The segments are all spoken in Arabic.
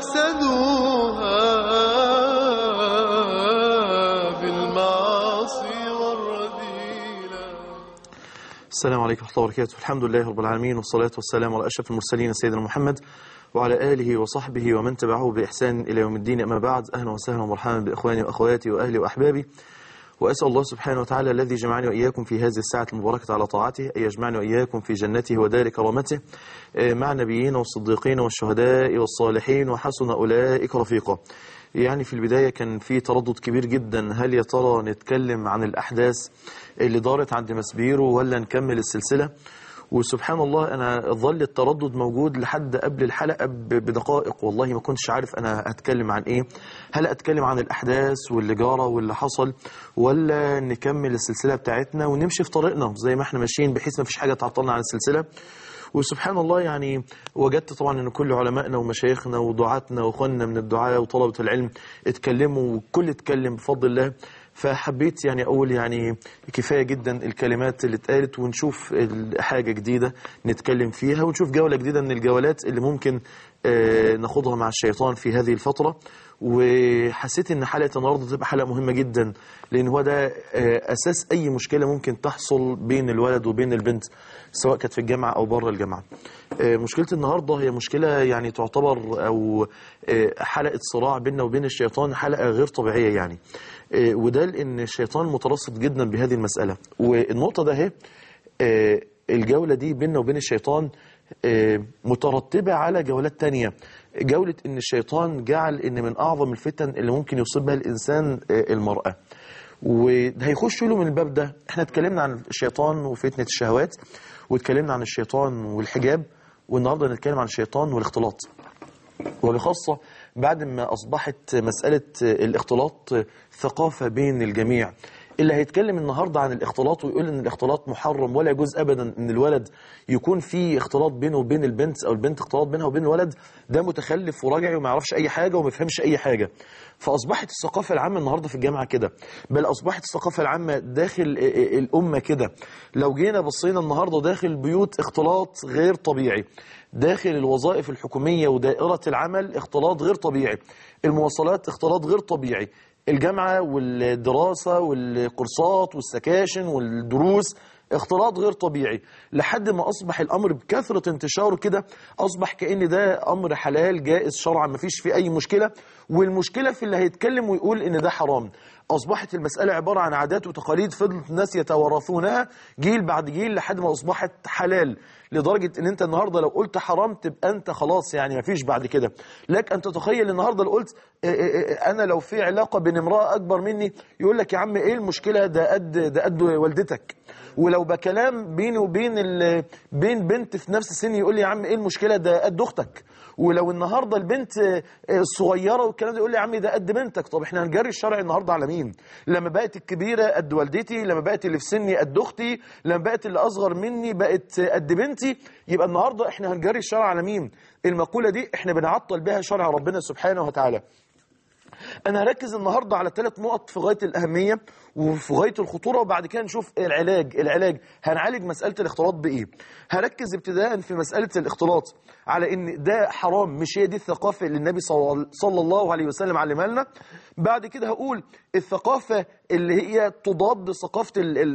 أفسدوها بالمعاصي والرذيلة. السلام عليكم ورحمة الله وبركاته. الحمد لله رب العالمين، والصلاة والسلام على أشرف المرسلين سيدنا محمد وعلى آله وصحبه ومن تبعه بإحسان إلى يوم الدين. أما بعد، أهلا وسهلا ومرحبا بإخواني وأخواتي وأهلي وأحبابي، وأسأل الله سبحانه وتعالى الذي جمعني وإياكم في هذه الساعة المباركة على طاعته أن يجمعني وإياكم في جنته ودار كرامته مع النبيين والصديقين والشهداء والصالحين وحسن أولئك رفيقا. يعني في البداية كان في تردد كبير جدا، هل يا ترى نتكلم عن الأحداث اللي دارت عند مسبيرو ولا نكمل السلسلة؟ وسبحان الله أنا ظل التردد موجود لحد قبل الحلقة بدقائق، والله ما كنتش عارف أنا هتكلم عن إيه، هل أتكلم عن الأحداث واللي جرى واللي حصل، ولا نكمل السلسلة بتاعتنا ونمشي في طريقنا زي ما احنا ماشيين بحيث ما فيش حاجة تعطلنا عن السلسلة. وسبحان الله يعني وجدت طبعا ان كل علمائنا ومشايخنا ودعاتنا واخواننا من الدعاء وطلبة العلم اتكلموا، وكل اتكلم بفضل الله. فحبيت يعني اقول يعني كفاية جدا الكلمات اللي اتقالت، ونشوف حاجة جديدة نتكلم فيها، ونشوف جولة جديدة من الجولات اللي ممكن ناخدها مع الشيطان في هذه الفترة. وحسيت ان حلقة النهارده تبقى حلقة مهمة جدا، لان هو ده اساس اي مشكلة ممكن تحصل بين الولد وبين البنت، سواء كانت في الجامعة او بره الجامعة. مشكلة النهارده هي مشكلة يعني تعتبر او حلقة صراع بيننا وبين الشيطان، حلقة غير طبيعية يعني. وده لان الشيطان مترصد جدا بهذه المسألة. والنقطة ده هي الجولة دي بيننا وبين الشيطان مترتبة على جولات تانية. جولة ان الشيطان جعل ان من اعظم الفتن اللي ممكن يصيب بها الانسان المرأة، وده هيخش له من الباب ده. احنا اتكلمنا عن الشيطان وفتنة الشهوات، واتكلمنا عن الشيطان والحجاب، والنهاردة نتكلم عن الشيطان والاختلاط، وبخاصة بعد ما أصبحت مسألة الاختلاط ثقافة بين الجميع. اللي هيتكلم النهاردة عن الاختلاط ويقول ان الاختلاط محرم ولا يجوز ابدا ان الولد يكون في اختلاط بينه وبين البنت او البنت اختلاط بينها وبين الولد، ده متخلف وراجعي وما يعرفش اي حاجة وما يفهمش اي حاجة. فاصبحت الثقافة العامة النهاردة في الجامعة كده، بل اصبحت الثقافة العامة داخل الامة كده. لو جينا بصينا النهاردة داخل البيوت اختلاط غير طبيعي، داخل الوظائف الحكومية ودائرة العمل اختلاط غير طبيعي، المواصلات اختلاط غير طبيعي، الجامعة والدراسة والكورسات والسكاشن والدروس اختلاط غير طبيعي، لحد ما أصبح الأمر بكثرة انتشاره كده أصبح كأن ده أمر حلال جائز شرعا ما فيش فيه أي مشكلة. والمشكلة في اللي هيتكلم ويقول إن ده حرام. أصبحت المسألة عبارة عن عادات وتقاليد فضلت الناس يتوارثونها جيل بعد جيل لحد ما أصبحت حلال، لدرجة ان انت النهاردة لو قلت حرام تبقى انت خلاص يعني مفيش بعد كده. لك ان تتخيل النهاردة لو قلت انا لو في علاقة بين امرأة اكبر مني يقول لك يا عم ايه المشكلة، ده قد والدتك. ولو بكلام بيني وبين بين بنت في نفس سني يقول لي يا عم ايه المشكلة، ده قد اختك. ولو النهاردة البنت الصغيرة والكلام ده يقول لي يا عم ده قد بنتك. طب احنا هنجري الشرع النهاردة على مين؟ لما بقت الكبيرة قد والدتي، لما بقت اللي في سني قد اختي، لما بقت اللي اصغر مني بقت قد بنتي، يبقى النهاردة احنا هنجري الشرع على مين؟ المقولة دي احنا بنعطل بها شرع ربنا سبحانه وتعالى. أنا هركز النهاردة على 3 نقط في غاية الأهمية وفي غاية الخطورة، وبعد كده نشوف العلاج هنعالج مسألة الاختلاط بإيه. هركز ابتداء في مسألة الاختلاط على إن ده حرام، مش هي دي الثقافة اللي النبي صلى الله عليه وسلم علمها لنا. بعد كده هقول الثقافة اللي هي تضاد ثقافة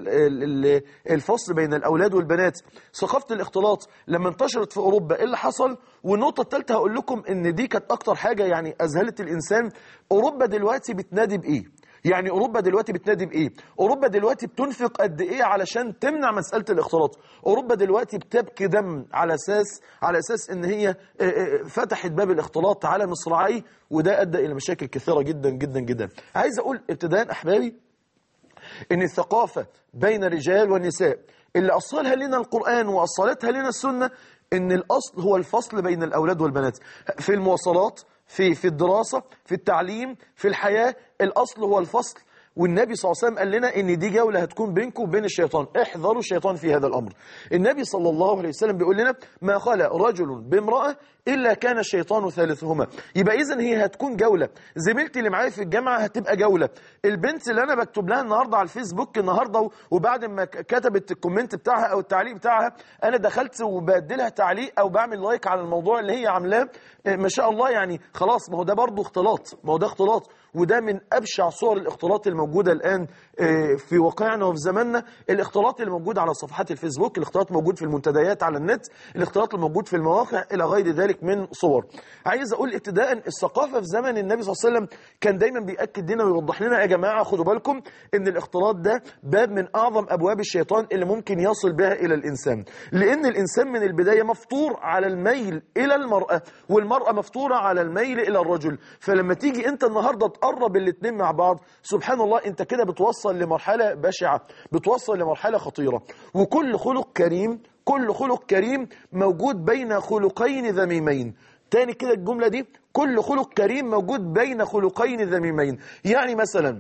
الفصل بين الأولاد والبنات، ثقافة الاختلاط لما انتشرت في أوروبا إيه اللي حصل. والنقطة الثالثة هقول لكم إن دي كانت أكتر حاجة يعني أذهلت الإنسان. أوروبا دلوقتي بتنادي بإيه؟ يعني أوروبا دلوقتي بتنادي بإيه؟ أوروبا دلوقتي بتنفق قد إيه علشان تمنع مسألة الاختلاط؟ أوروبا دلوقتي بتبكي دم على أساس إن هي فتحت باب الاختلاط على مصراعيه، وده أدى إلى مشاكل كثيرة جدا جدا جدا. عايز أقول ابتداء أحبابي إن الثقافة بين الرجال والنساء اللي أصلها لنا القرآن وأصلتها لنا السنة، إن الأصل هو الفصل بين الأولاد والبنات في المواصلات، في الدراسة، في التعليم، في الحياة. الأصل هو الفصل، والنبي صلى الله عليه وسلم قال لنا ان دي جولة هتكون بينكم وبين الشيطان، احذروا الشيطان في هذا الامر. النبي صلى الله عليه وسلم بيقول لنا ما خلى رجل بامرأة الا كان الشيطان ثالثهما. يبقى اذا هي هتكون جولة، زميلتي اللي معايا في الجامعة هتبقى جولة، البنت اللي انا بكتب لها النهارده على الفيسبوك النهارده وبعد ما كتبت الكومنت بتاعها او التعليق بتاعها انا دخلت وبديلها تعليق او بعمل لايك على الموضوع اللي هي عاملاه، ما شاء الله يعني خلاص، ما هو ده برضه اختلاط، ما هو ده اختلاط، وده من أبشع صور الاختلاط الموجودة الآن في واقعنا وفي زماننا. الاختلاط اللي موجود على صفحات الفيسبوك، الاختلاط موجود في المنتديات على النت، الاختلاط الموجود في المواقع إلى غير ذلك من صور. عايز أقول ابتداء الثقافة في زمن النبي صلى الله عليه وسلم كان دايما بيأكد لنا ويوضح لنا يا جماعة خدوا بالكم إن الاختلاط ده باب من أعظم أبواب الشيطان اللي ممكن يصل بها إلى الإنسان، لأن الإنسان من البداية مفطور على الميل إلى المرأة، والمرأة مفطورة على الميل إلى الرجل. فلما تيجي أنت النهاردة تقرب الاثنين مع بعض، سبحان الله انت كده بتوصل لمرحلة بشعة، بتوصل لمرحلة خطيرة. وكل خلق كريم، كل خلق كريم موجود بين خلقين ذميمين. تاني كده الجملة دي، كل خلق كريم موجود بين خلقين ذميمين. يعني مثلا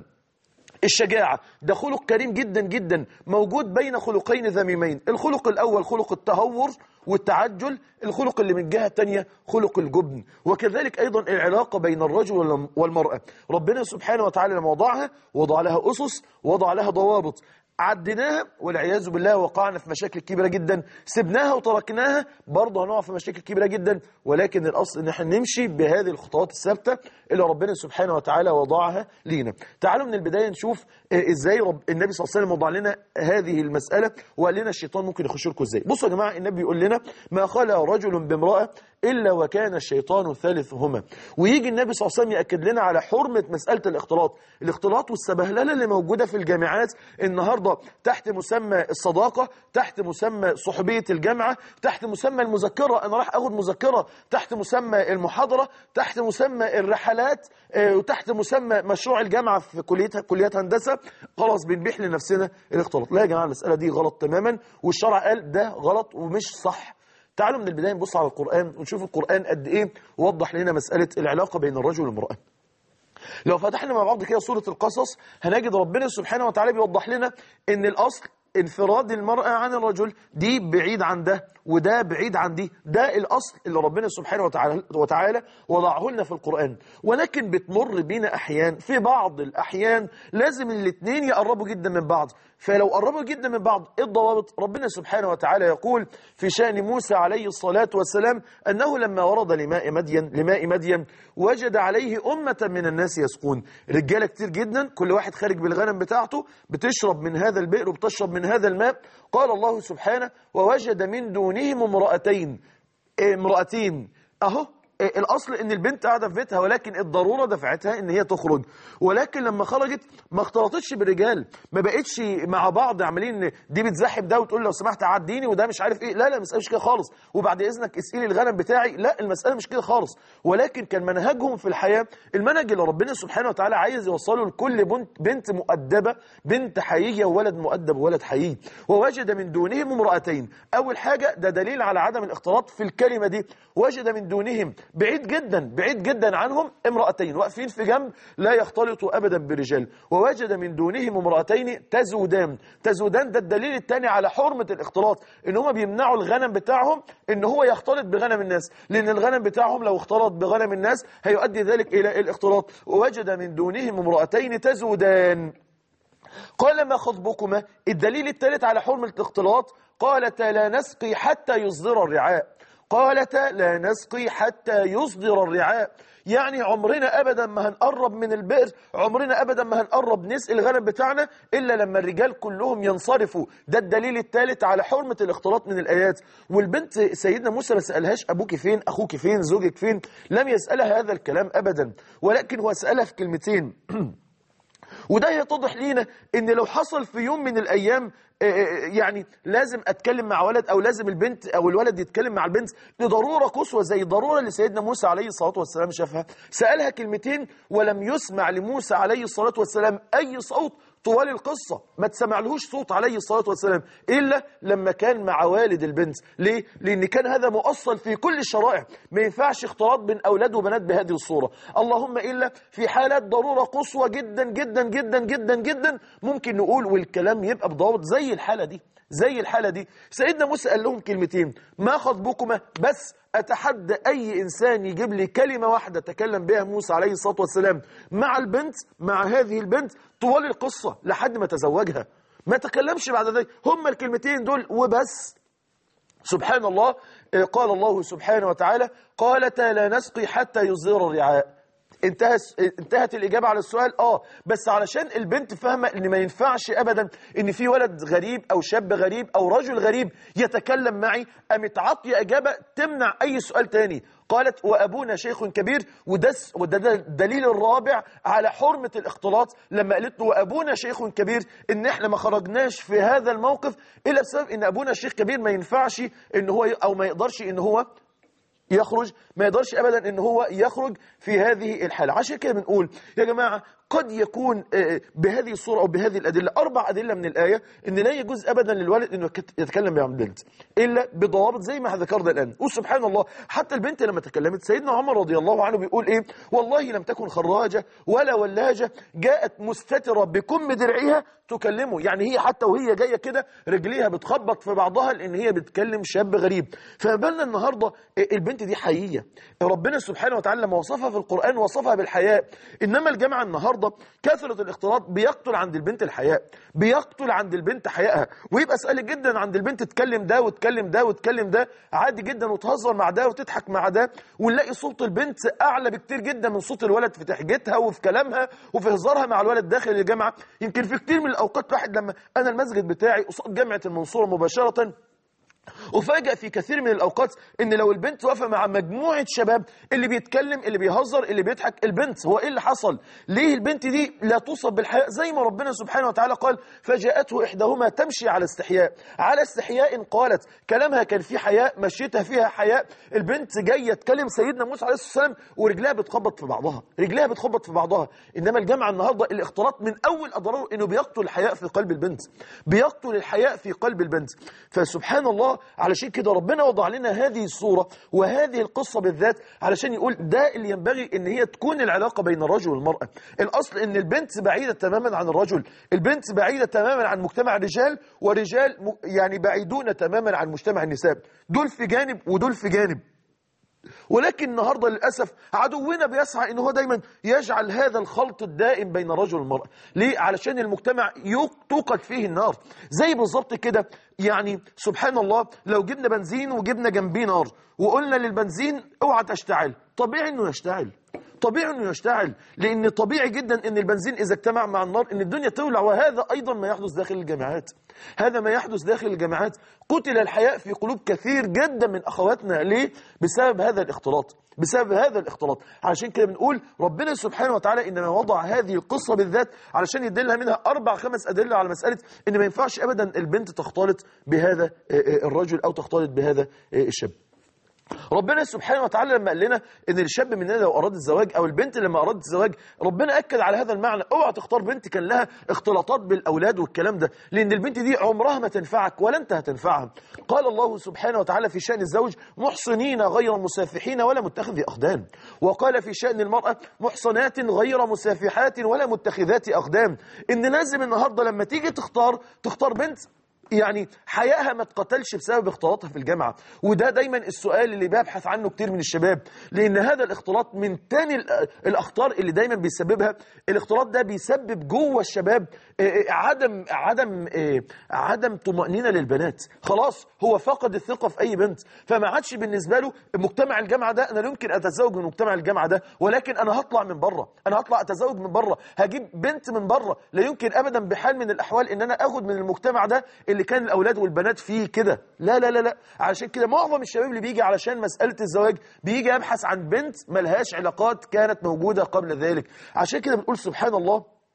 الشجاعة ده خلق كريم جدا جدا موجود بين خلقين ذميمين. الخلق الأول خلق التهور والتعجل، الخلق اللي من الجهة الثانية خلق الجبن. وكذلك أيضا العلاقة بين الرجل والمرأة، ربنا سبحانه وتعالى لما وضعها وضع لها أسس، وضع لها ضوابط، عديناها والعياذ بالله وقعنا في مشاكل كبيرة جدا، سبناها وتركناها برضه هنقع في مشاكل كبيرة جدا. ولكن الأصل ان احنا نمشي بهذه الخطوات الثابتة اللي ربنا سبحانه وتعالى وضعها لينا. تعالوا من البداية نشوف ازاي النبي صلى الله عليه وسلم وضع لنا هذه المسألة وقال لنا الشيطان ممكن يخش لكم ازاي. بصوا يا جماعة، النبي يقول لنا ما خلى رجل بامرأة إلا وكان الشيطان ثالثهما. ويجي النبي صلى الله عليه وسلم يأكد لنا على حرمة مسألة الاختلاط والسبهللة اللي موجودة في الجامعات النهاردة تحت مسمى الصداقة، تحت مسمى صحبية الجامعة، تحت مسمى المذكرة، أنا راح أخذ مذكرة، تحت مسمى المحاضرة، تحت مسمى الرحلات، وتحت مسمى مشروع الجامعة في كليات هندسة. خلاص بنبيح لنفسنا الاختلاط. لا يا جماعة، المسألة دي غلط تماما، والشرع قال ده غلط ومش صح. تعالوا من البداية نبص على القرآن ونشوف القرآن قد إيه وضح لنا مسألة العلاقة بين الرجل والمرأة. لو فتحنا مع بعض كده سورة القصص هنجد ربنا سبحانه وتعالى بيوضح لنا إن الأصل انفراد المرأة عن الرجل، دي بعيد عن ده وده بعيد عن دي، ده الأصل اللي ربنا سبحانه وتعالى وضعه لنا في القرآن. ولكن بتمر بينا أحيان، في بعض الأحيان لازم الاثنين يقربوا جدا من بعض. فلو قربوا جدا من بعض إيه الضوابط؟ ربنا سبحانه وتعالى يقول في شأن موسى عليه الصلاة والسلام أنه لما ورد لماء مدين وجد عليه أمة من الناس يسقون. رجالة كتير جدا، كل واحد خارج بالغنم بتاعته بتشرب من هذا البئر وبتشرب من هذا الماء. قال الله سبحانه ووجد من دونهم امرأتين. أهو الأصل إن البنت قاعدة في بيتها، ولكن الضرورة دفعتها إن هي تخرج. ولكن لما خرجت ما اختلطتش بالرجال، ما بقتش مع بعض عاملين دي بتزحب ده وتقول لو سمحت عديني وده مش عارف إيه. لا المسألة مش كده خالص، وبعد إذنك اسقيلي الغنم بتاعي. لا المسألة مش كده خالص. ولكن كان منهجهم في الحياة المنهج اللي ربنا سبحانه وتعالى عايز يوصله لكل بنت مؤدبة، بنت حقيقية وولد مؤدب وولد حقيقي. ووجد من دونهم امرأتين. أول حاجة ده دليل على عدم الاختلاط في الكلمة دي. وجد من دونهم بعيد جدا عنهم امرأتين واقفين في جنب لا يختلطوا أبدا برجال. ووجد من دونهم امرأتين تزودان ده الدليل الثاني على حرمة الاختلاط، ان هم بيمنعوا الغنم بتاعهم ان هو يختلط بغنم الناس، لان الغنم بتاعهم لو اختلط بغنم الناس هيؤدي ذلك الى الاختلاط. ووجد من دونهم امرأتين تزودان. قال ما خطبكما؟ الدليل الثالث على حرمة الاختلاط، قالتا لا نسقي حتى يصدر الرعاء. قالتا لا نسقي حتى يصدر الرعاء، يعني عمرنا أبدا ما هنقرب من البئر، عمرنا أبدا ما هنقرب نسقي الغنم بتاعنا إلا لما الرجال كلهم ينصرفوا. ده الدليل الثالث على حرمة الاختلاط من الآيات. والبنت سيدنا موسى ما سألهاش أبوك فين، أخوك فين، زوجك فين، لم يسألها هذا الكلام أبدا، ولكن هو سألها في كلمتين. وده يتضح لينا ان لو حصل في يوم من الايام يعني لازم اتكلم مع ولد او لازم البنت او الولد يتكلم مع البنت لضروره قصوى زي الضروره اللي سيدنا موسى عليه الصلاه والسلام شافها. سالها كلمتين ولم يسمع لموسى عليه الصلاه والسلام اي صوت طوال القصة، ما تسمعلهوش صوت عليه الصلاة والسلام إلا لما كان مع والد البنت. ليه؟ لأن كان هذا مؤصل في كل الشرائع، ما ينفعش اختلاط بين أولاد وبنات بهذه الصورة، اللهم إلا في حالات ضرورة قصوى جدا جدا جدا جدا جدا ممكن نقول والكلام يبقى بضوابط زي الحالة دي. زي الحالة دي سيدنا موسى قال لهم كلمتين، ما خطبكما؟ بس أتحدى أي إنسان يجيب لي كلمة واحدة تكلم بها موسى عليه الصلاة والسلام مع البنت، مع هذه البنت طوال القصة لحد ما تزوجها، ما تكلمش بعد ذلك، هم الكلمتين دول وبس. سبحان الله، قال الله سبحانه وتعالى قالتا لا نسقي حتى يصدر الرعاء. انتهت الإجابة على السؤال. بس علشان البنت فاهمة ان ما ينفعش ابدا ان في ولد غريب او شاب غريب او رجل غريب يتكلم معي، قامت عاطية إجابة تمنع اي سؤال تاني. قالت وابونا شيخ كبير، وده الدليل الرابع على حرمة الاختلاط لما قالت له وابونا شيخ كبير، ان احنا ما خرجناش في هذا الموقف الا بسبب ان ابونا شيخ كبير ما ينفعش ان هو او ما يقدرش ان هو يخرج، ما يقدرش ابدا ان هو يخرج في هذه الحالة. عشان كده بنقول يا جماعة قد يكون بهذه الصورة أو بهذه الأدلة 4 أدلة من الآية إن لا يجوز أبدا للولد إنه يتكلم مع البنت إلا بضوابط زي ما ذكرنا الآن. وسبحان الله حتى البنت لما تكلمت سيدنا عمر رضي الله عنه بيقول إيه؟ والله لم تكن خراجة ولا ولاجة جاءت مستترة بكم درعها تكلمه، يعني هي حتى وهي جاية كده رجليها بتخبط في بعضها لأن هي بتكلم شاب غريب. فبالنا النهاردة البنت دي حقيقية، ربنا سبحانه وتعالى لما وصفها في القرآن وصفها بالحياء. إنما الجامعة النهاردة كثرة الاختلاط بيقتل عند البنت الحياء، بيقتل عند البنت حيائها، ويبقى سهل جدا عند البنت تكلم ده وتكلم ده وتكلم ده عادي جدا وتهزر مع ده وتضحك مع ده، ونلاقي صوت البنت أعلى بكتير جدا من صوت الولد في تحجتها وفي كلامها وفي هزارها مع الولد داخل الجامعة. يمكن في كتير من الأوقات واحد لما أنا المسجد بتاعي قصاد جامعة المنصورة مباشرة، وفاجأ في كثير من الأوقات إن لو البنت واقفة مع مجموعة شباب اللي بيتكلم اللي بيهزر اللي بيضحك، البنت هو إيه اللي حصل؟ ليه البنت دي لا توصف بالحياء زي ما ربنا سبحانه وتعالى قال فجاءته إحداهما تمشي على استحياء، على استحياء قالت، كلامها كان فيه حياء، مشيتها فيها حياء. البنت جاية تكلم سيدنا موسى عليه الصلاة والسلام ورجلها بتخبط في بعضها، رجلها بتخبط في بعضها. إنما الجامعة النهاردة الاختلاط من أول أضراره إنه بيقتل الحياء في قلب البنت، بيقتل الحياء في قلب البنت. فسبحان الله علشان كده ربنا وضع لنا هذه الصورة وهذه القصة بالذات علشان يقول ده اللي ينبغي ان هي تكون العلاقة بين الرجل والمرأة. الاصل ان البنت بعيدة تماما عن الرجل، البنت بعيدة تماما عن مجتمع الرجال، ورجال يعني بعيدون تماما عن مجتمع النساء، دول في جانب ودول في جانب. ولكن النهاردة للأسف عدونا بيسعى إنه هو دايما يجعل هذا الخلط الدائم بين الرجل والمرأة. ليه؟ علشان المجتمع توقد فيه النار. زي بالظبط كده يعني سبحان الله لو جبنا بنزين وجبنا جنبيه نار وقلنا للبنزين اوعى تشتعل، طبيعي إنه يشتعل، طبيعي انه يشتعل، لان طبيعي جدا ان البنزين اذا اجتمع مع النار ان الدنيا تولع. وهذا ايضا ما يحدث داخل الجامعات، هذا ما يحدث داخل الجامعات. قتل الحياء في قلوب كثير جدا من اخواتنا. ليه؟ بسبب هذا الاختلاط، بسبب هذا الاختلاط. علشان كده بنقول ربنا سبحانه وتعالى انما وضع هذه القصة بالذات علشان يدلها منها 4-5 أدلة على مسألة ان ما ينفعش ابدا البنت تختلط بهذا الرجل او تختلط بهذا الشاب. ربنا سبحانه وتعالى لما قال لنا ان الشاب مننا لو اراد الزواج او البنت لما ارادت الزواج، ربنا اكد على هذا المعنى. اوعى تختار بنت كان لها اختلاطات بالاولاد والكلام ده، لان البنت دي عمرها ما تنفعك ولا انت هتنفعها. قال الله سبحانه وتعالى في شأن الزوج محصنين غير مسافحين ولا متخذي اخدان، وقال في شأن المرأة محصنات غير مسافحات ولا متخذات اخدان. ان لازم النهارده لما تيجي تختار بنت يعني حيائها ما تقتلش بسبب اختلاطها في الجامعة. وده دايما السؤال اللي بيبحث عنه كتير من الشباب، لأن هذا الاختلاط من تاني الأخطار اللي دايما بيسببها. الاختلاط ده بيسبب جوه الشباب عدم طمأنينة للبنات. خلاص هو فقد الثقة في أي بنت، فما عادش بالنسبة له مجتمع الجامعة ده أنا يمكن أتزوج من مجتمع الجامعة ده، ولكن أنا هطلع من بره، أنا هطلع أتزوج من بره، هجيب بنت من بره. لا يمكن أبدا بحال من الأحوال إن أنا أخد من المجتمع ده اللي كان الأولاد والبنات فيه كده. لا لا لا لا. علشان كده معظم الشباب اللي بيجي علشان مسألة الزواج بيجي يبحث عن بنت ملهاش علاقات كانت موجودة قبل ذلك. عشان كده بنقول سبحان الله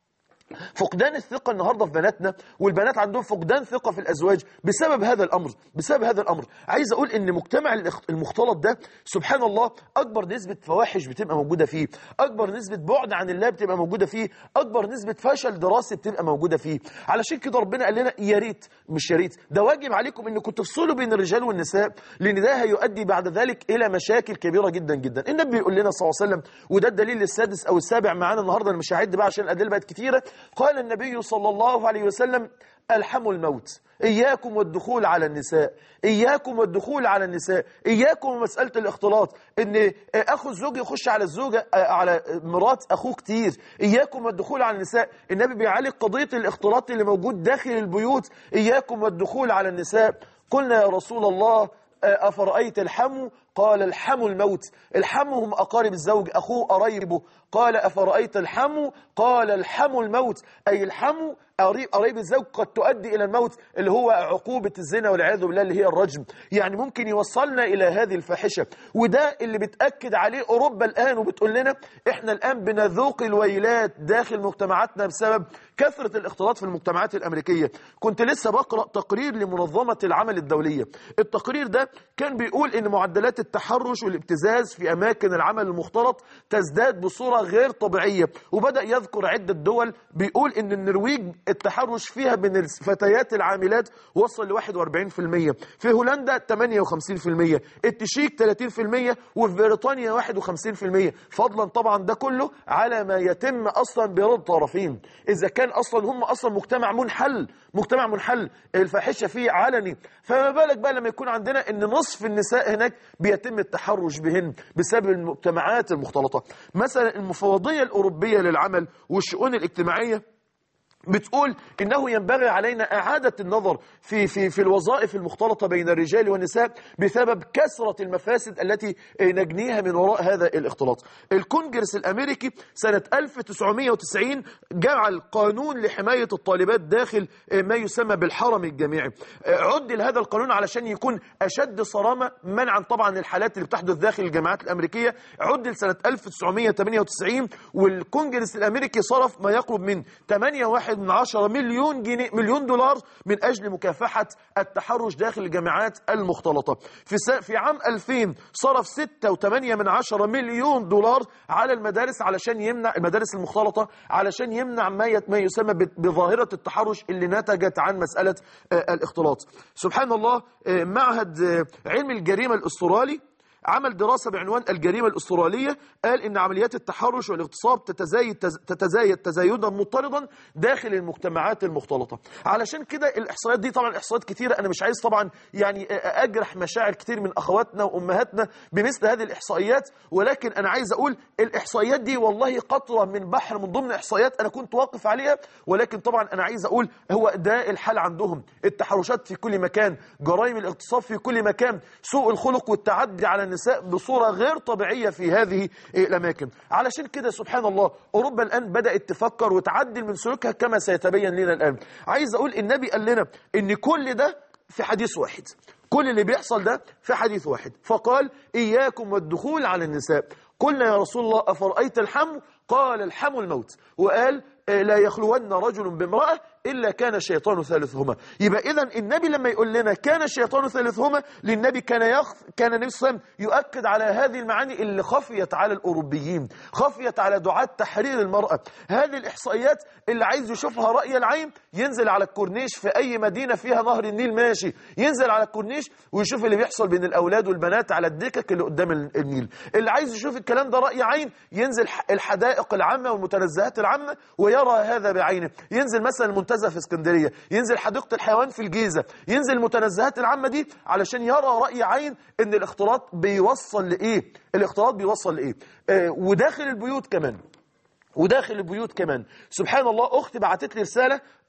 فقدان الثقة النهاردة في بناتنا، والبنات عندهم فقدان ثقة في الأزواج بسبب هذا الأمر. عايز أقول إن مجتمع المختلط ده سبحان الله أكبر نسبة فواحش بتبقى موجودة فيه، أكبر نسبة بعد عن الله بتبقى موجودة فيه، أكبر نسبة فشل دراسي بتبقى موجودة فيه. علشان كده ربنا قال لنا يا ريت، مش يا ريت، ده واجب عليكم إنكم تفصلوا بين الرجال والنساء، لأن ده هيؤدي بعد ذلك إلى مشاكل كبيرة جدا جدا. النبي يقول لنا صلى الله عليه وسلم، وده الدليل السادس أو السابع معانا النهاردة، أنا مش هعد بقى عشان الأدلة بقت كتيرة. قال النبي صلى الله عليه وسلم: الحم الموت، إياكم والدخول على النساء، إياكم والدخول على النساء، إياكم ومسألة الاختلاط، إن أخو الزوج يخش على الزوجة على مرات أخوه كتير، إياكم والدخول على النساء. النبي بيعالج قضية الاختلاط اللي موجود داخل البيوت، إياكم والدخول على النساء. قلنا يا رسول الله أفرأيت الحم؟ قال: الحم الموت. الحم هم أقارب الزوج، أخوه قريبه. قال: أفرأيت الحم؟ قال: الحم الموت، أي الحم قريب الزوج قد تؤدي إلى الموت، اللي هو عقوبة الزنا والعياذ بالله اللي هي الرجم. يعني ممكن يوصلنا إلى هذه الفاحشة، وده اللي بتأكد عليه أوروبا الآن، وبتقول لنا إحنا الآن بنذوق الويلات داخل مجتمعاتنا بسبب كثرة الاختلاط في المجتمعات الأمريكية. كنت لسه بقرأ تقرير لمنظمة العمل الدولية، التقرير ده كان بيقول إن معدلات التحرش والابتزاز في أماكن العمل المختلط تزداد بصورة غير طبيعية، وبدأ يذكر عدة دول. بيقول إن النرويج التحرش فيها من الفتيات العاملات وصل ل 41%، في هولندا 58%، التشيك 30%، وفي بريطانيا 51%. فضلا طبعا ده كله على ما يتم أصلا برضا الطرفين، إذا كان أصلا هم أصلا مجتمع منحل الفاحشة فيه علني، فما بالك بقى لما يكون عندنا إن نصف النساء هناك بيتم التحرش بهن بسبب المجتمعات المختلطة. مثلا المفوضية الأوروبية للعمل والشؤون الاجتماعية بتقول إنه ينبغي علينا إعادة النظر في الوظائف المختلطة بين الرجال والنساء بسبب كثرة المفاسد التي نجنيها من وراء هذا الاختلاط. الكونجرس الأمريكي سنة 1990 جعل قانون لحماية الطالبات داخل ما يسمى بالحرم الجامعي. عدل هذا القانون علشان يكون أشد صرامة منعا طبعا للحالات اللي بتحدث داخل الجامعات الأمريكية. عدل سنة 1998، والكونجرس الأمريكي صرف ما يقرب من 8.1 مليون دولار من أجل مكافحة التحرش داخل الجامعات المختلطة. في عام 2000 صرف 6.8 مليون دولار على المدارس علشان يمنع المدارس المختلطة، علشان يمنع ما يسمى بظاهرة التحرش اللي نتجت عن مسألة الاختلاط. سبحان الله، معهد علم الجريمة الأسترالي عمل دراسة بعنوان الجريمة الأسترالية، قال إن عمليات التحرش والاغتصاب تتزايد تزايدا مضطردا داخل المجتمعات المختلطة. علشان كده الإحصائيات دي طبعا إحصائيات كتيرة، أنا مش عايز طبعا يعني أجرح مشاعر كتير من أخواتنا وأمهاتنا بمثل هذه الإحصائيات، ولكن أنا عايز أقول الإحصائيات دي والله قطرة من بحر من ضمن إحصائيات أنا كنت واقف عليها، ولكن طبعا أنا عايز أقول هو ده الحال عندهم. التحرشات في كل مكان، جرائم الاغتصاب في كل مكان، سوء الخلق والتعدي على النساء بصورة غير طبيعية في هذه الأماكن. علشان كده سبحان الله أوروبا الآن بدأت تفكر وتعدل من سلوكها كما سيتبين لنا الآن. عايز أقول النبي قال لنا إن كل ده في حديث واحد، كل اللي بيحصل ده في حديث واحد، فقال: إياكم والدخول على النساء. قلنا يا رسول الله أفرأيت الحم؟ قال: الحم الموت. وقال: لا يخلون رجل بامرأة إلا كان الشيطان ثالثهما. يبقى إذن النبي لما يقول لنا كان الشيطان ثالثهما، للنبي كان النبي صلى الله عليه وسلم يؤكد على هذه المعاني اللي خفيت على الأوروبيين، خفيت على دعاة تحرير المرأة. هذه الإحصائيات اللي عايز يشوفها رأي العين ينزل على الكورنيش في أي مدينة فيها نهر النيل ماشي، ينزل على الكورنيش ويشوف اللي بيحصل بين الأولاد والبنات على الدكك اللي قدام النيل. اللي عايز يشوف الكلام ده رأي عين ينزل الحدائق العامة والمتنزهات العامة ويرى هذا بعينه، ينزل مثلا المنتزه في اسكندرية، ينزل حديقة الحيوان في الجيزة، ينزل المتنزهات العامة دي علشان يرى رأي عين ان الاختلاط بيوصل لإيه، الاختلاط بيوصل لإيه. وداخل البيوت كمان سبحان الله. أختي بعتت لي رسالة،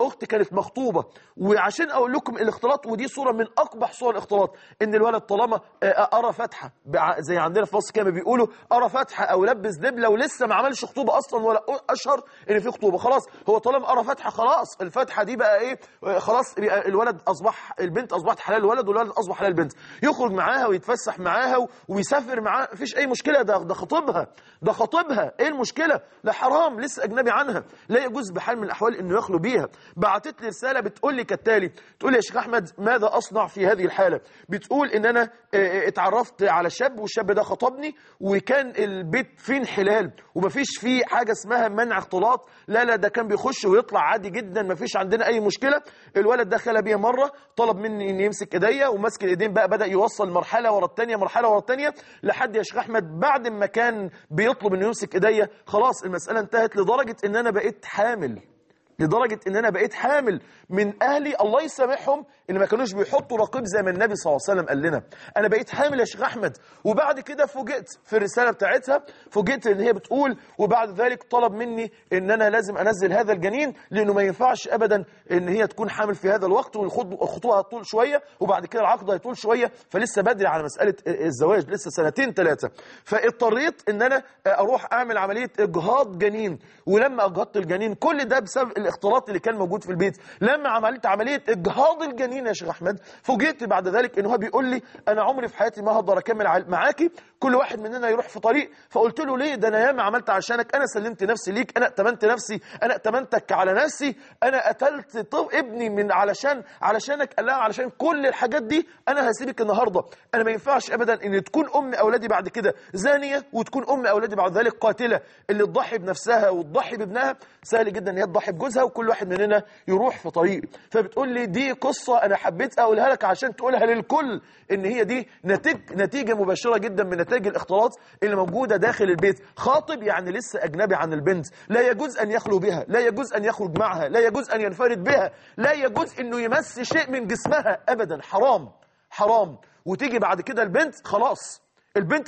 اخت كانت مخطوبه، وعشان اقول لكم الاختلاط، ودي صوره من اقبح صور الاختلاط، ان الولد طالما قرا فاتحه زي عندنا في مصر كده بيقولوا قرا فاتحه او لبس دبله ولسه ما عملش خطوبه اصلا ولا اشهر ان في خطوبه، خلاص هو طالما قرا فاتحه خلاص الفاتحه دي بقى ايه، خلاص الولد اصبح، البنت اصبحت حلال الولد والولد اصبح حلال البنت، يخرج معاها ويتفسح معاها ويسافر معاها، مفيش اي مشكله، ده خطيبها، ده خطيبها، ايه المشكله؟ لا حرام، لسه اجنبي عنها، لا يجوز بحال من الاحوال انه يخلو بيها. بعتت لي رساله بتقول لي كالتالي، تقول لي يا شيخ احمد ماذا اصنع في هذه الحاله؟ بتقول ان انا اتعرفت على شاب والشاب ده خطبني وكان البيت فيه انحلال ومفيش فيه حاجه اسمها منع اختلاط، لا ده كان بيخش ويطلع عادي جدا، مفيش عندنا اي مشكله. الولد دخل بيا مره طلب مني اني يمسك ايديا، وماسك الايدين بقى بدا يوصل مرحله ورا الثانيه مرحله ورا الثانيه، لحد يا شيخ احمد بعد ما كان بيطلب انه يمسك ايديا خلاص المساله انتهت، لدرجه ان انا بقيت حامل، لدرجة ان انا بقيت حامل من اهلي الله يسامحهم اللي ما كانوش بيحطوا رقيب زي ما النبي صلى الله عليه وسلم قال لنا. انا بقيت حامل يا شيخ احمد. وبعد كده فوجئت في الرسالة بتاعتها، فوجئت ان هي بتقول وبعد ذلك طلب مني ان انا لازم انزل هذا الجنين، لانه ما ينفعش ابدا ان هي تكون حامل في هذا الوقت، والخطوه هتطول شويه وبعد كده العقد هيطول شويه، فلسه بدري على مسألة الزواج، لسه سنتين ثلاثة. فاضطريت ان انا اروح اعمل عملية اجهاض جنين، ولما اجهضت الجنين كل ده بسبب الاختلاط اللي كان موجود في البيت. لما عملت عمليه اجهاض الجنين يا شيخ احمد فوجئت بعد ذلك ان هو بيقول لي انا عمري في حياتي ما هقدر اكمل معاكي، كل واحد مننا يروح في طريق. فقلت له ليه؟ ده انا ياما عملت عشانك، انا سلمت نفسي ليك، انا ائتمنت نفسي، انا ائتمنتك على نفسي، انا قتلت ابني من علشانك، قال لها علشان كل الحاجات دي انا هسيبك النهارده. انا ما ينفعش ابدا ان تكون ام اولادي بعد كده زانيه وتكون ام اولادي بعد ذلك قاتله. اللي تضحي بنفسها وتضحي بابنها سهل جدا ان هي تضحي بجوزها، وكل واحد مننا يروح في طريق. فبتقول لي دي قصه انا حبيت اقولها لك عشان تقولها للكل، ان هي دي نتيجه مباشره جدا من نتائج الاختلاط اللي موجوده داخل البيت. خاطب يعني لسه اجنبي عن البنت، لا يجوز ان يخلو بها، لا يجوز ان يخرج معها، لا يجوز ان ينفرد بها، لا يجوز انه يمس شيء من جسمها ابدا، حرام حرام. وتيجي بعد كده البنت خلاص البنت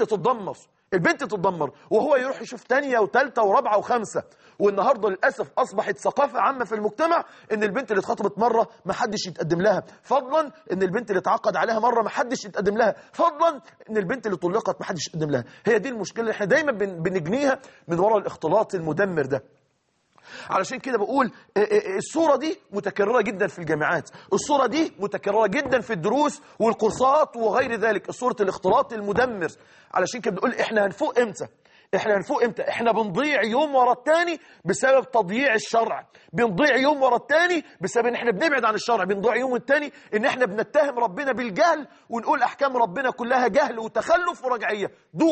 تتدمر وهو يروح يشوف تانية وتالتة ورابعة وخمسة. والنهاردة للأسف أصبحت ثقافة عامة في المجتمع إن البنت اللي اتخطبت مرة ما حدش يتقدم لها، فضلا إن البنت اللي اتعقد عليها مرة ما حدش يتقدم لها، فضلا إن البنت اللي طلقت ما حدش يتقدم لها. هي دي المشكلة اللي احنا دايما بنجنيها من وراء الاختلاط المدمر ده. علشان كده بقول الصورة دي متكررة جدا في الجامعات، الصورة دي متكررة جدا في الدروس والكورسات وغير ذلك، صورة الاختلاط المدمر. علشان كده بنقول احنا هنفوق امتى؟ احنا بنضيع يوم ورا التاني بسبب تضييع الشرع، بنضيع يوم ورا التاني بسبب ان احنا بنبعد عن الشرع، بنضيع يوم التاني ان احنا بنتهم ربنا بالجهل ونقول احكام ربنا كلها جهل وتخلف ورجعية.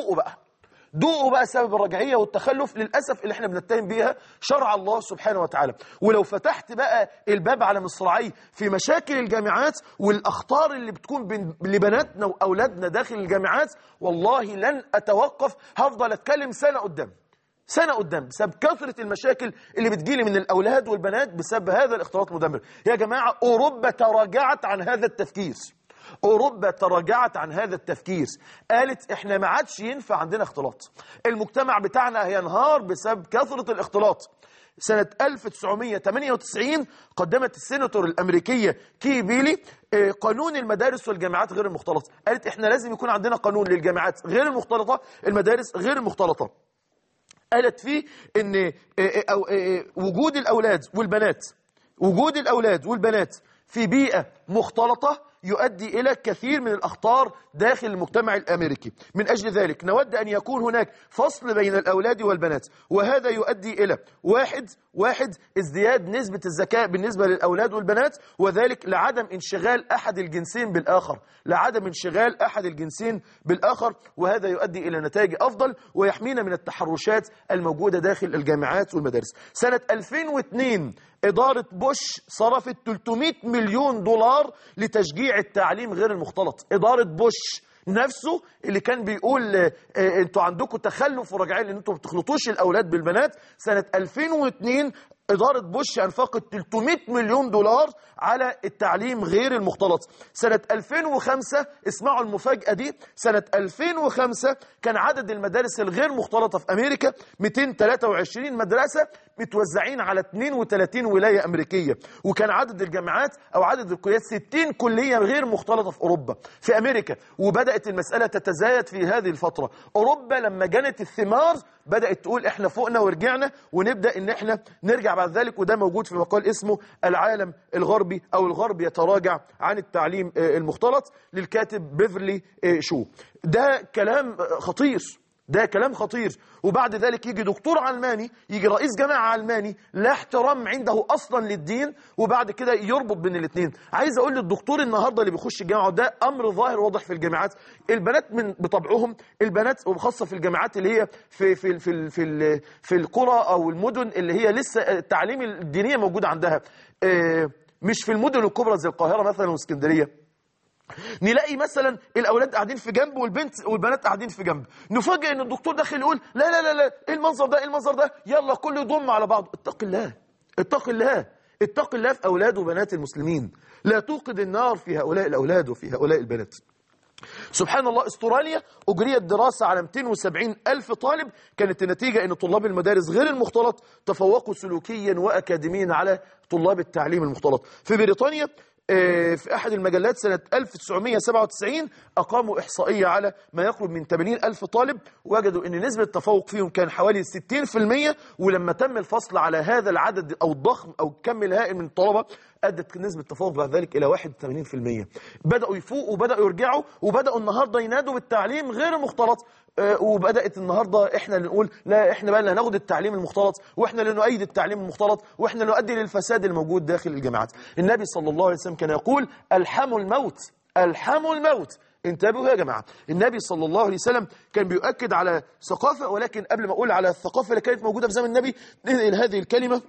دوقوا بقى سبب الرجعية والتخلف للأسف اللي احنا بنتهم بيها شرع الله سبحانه وتعالى. ولو فتحت بقى الباب على مصراعيه في مشاكل الجامعات والأخطار اللي بتكون لبناتنا وأولادنا داخل الجامعات، والله لن أتوقف، هفضل أتكلم سنة قدام بسبب كثرة المشاكل اللي بتجيلي من الأولاد والبنات بسبب هذا الاختلاط المدمر. يا جماعة أوروبا تراجعت عن هذا التفكير، أوروبا تراجعت عن هذا التفكير، قالت إحنا ما عادش ينفع عندنا اختلاط، المجتمع بتاعنا هينهار بسبب كثرة الاختلاط. سنة 1998 قدمت السيناتور الأمريكية كي بيلي قانون المدارس والجامعات غير المختلطة. قالت إحنا لازم يكون عندنا قانون للجامعات غير المختلطة، المدارس غير المختلطة. قالت فيه إن وجود الأولاد والبنات في بيئة مختلطة يؤدي إلى كثير من الأخطار داخل المجتمع الأمريكي. من أجل ذلك نود أن يكون هناك فصل بين الأولاد والبنات، وهذا يؤدي إلى واحد ازدياد نسبة الذكاء بالنسبة للأولاد والبنات، وذلك لعدم انشغال أحد الجنسين بالآخر، وهذا يؤدي إلى نتائج أفضل ويحمينا من التحرشات الموجودة داخل الجامعات والمدارس. سنة 2002 إدارة بوش صرفت 300 مليون دولار لتشجيع التعليم غير المختلط. إدارة بوش نفسه اللي كان بيقول انتوا عندكم تخلف ورجعيه لان انتوا ما بتخلطوش الاولاد بالبنات، سنة 2002 إدارة بوش أنفقت 300 مليون دولار على التعليم غير المختلط. سنة 2005 اسمعوا المفاجأة دي، سنة 2005 كان عدد المدارس الغير مختلطة في أمريكا 223 مدرسة متوزعين على 32 ولاية أمريكية، وكان عدد الجامعات أو عدد الكليات 60 كلية غير مختلطة في أوروبا في أمريكا. وبدأت المسألة تتزايد في هذه الفترة. أوروبا لما جنت الثمار بدأت تقول احنا فوقنا ورجعنا، ونبدأ ان احنا نرجع بعد ذلك. وده موجود في مقال اسمه العالم الغربي او الغرب يتراجع عن التعليم المختلط للكاتب بيفرلي شو. ده كلام خطير، ده كلام خطير. وبعد ذلك يجي دكتور علماني، يجي رئيس جامعة علماني لا احترام عنده أصلا للدين، وبعد كده يربط بين الاثنين. عايز أقول للدكتور النهاردة اللي بيخش الجامعة، وده أمر ظاهر واضح في الجامعات، البنات من بطبعهم، البنات وخاصة في الجامعات اللي هي في القرى أو المدن اللي هي لسه التعليم الدينية موجود عندها، مش في المدن الكبرى زي القاهرة مثلا واسكندرية، نلاقي مثلا الاولاد قاعدين في جنب والبنات قاعدين في جنب. نفاجئ ان الدكتور داخل يقول لا لا لا لا، ايه المنظر ده، ايه المنظر ده، يلا كله يضم على بعض. اتق الله، اتق الله، اتق الله في اولاد وبنات المسلمين. لا توقد النار في هؤلاء الاولاد وفي هؤلاء البنات. سبحان الله، استراليا أجريت دراسة على 270 ألف طالب، كانت النتيجة أن طلاب المدارس غير المختلط تفوقوا سلوكيا وأكاديميا على طلاب التعليم المختلط. في بريطانيا في أحد المجلات سنة 1997 أقاموا إحصائية على ما يقرب من 80 ألف طالب، وجدوا أن نسبة التفوق فيهم كان حوالي 60%. ولما تم الفصل على هذا العدد أو الضخم أو الكم الهائل من الطلبة أدت نسبة التفوق بعد ذلك إلى 81%. بدأوا يفوقوا وبدأوا يرجعوا، وبدأوا النهاردة ينادوا بالتعليم غير المختلط. وبدأت النهاردة احنا اللي نقول لا، احنا بقى اللي هناخد التعليم المختلط، واحنا اللي نؤيد التعليم المختلط، واحنا اللي نؤدي للفساد الموجود داخل الجامعات. النبي صلى الله عليه وسلم كان يقول الحموا الموت، الحموا الموت. انتبهوا يا جماعة، النبي صلى الله عليه وسلم كان بيؤكد على ثقافة. ولكن قبل ما أقول على الثقافة اللي كانت موجودة في زمن النبي، ننقل هذه الكلمة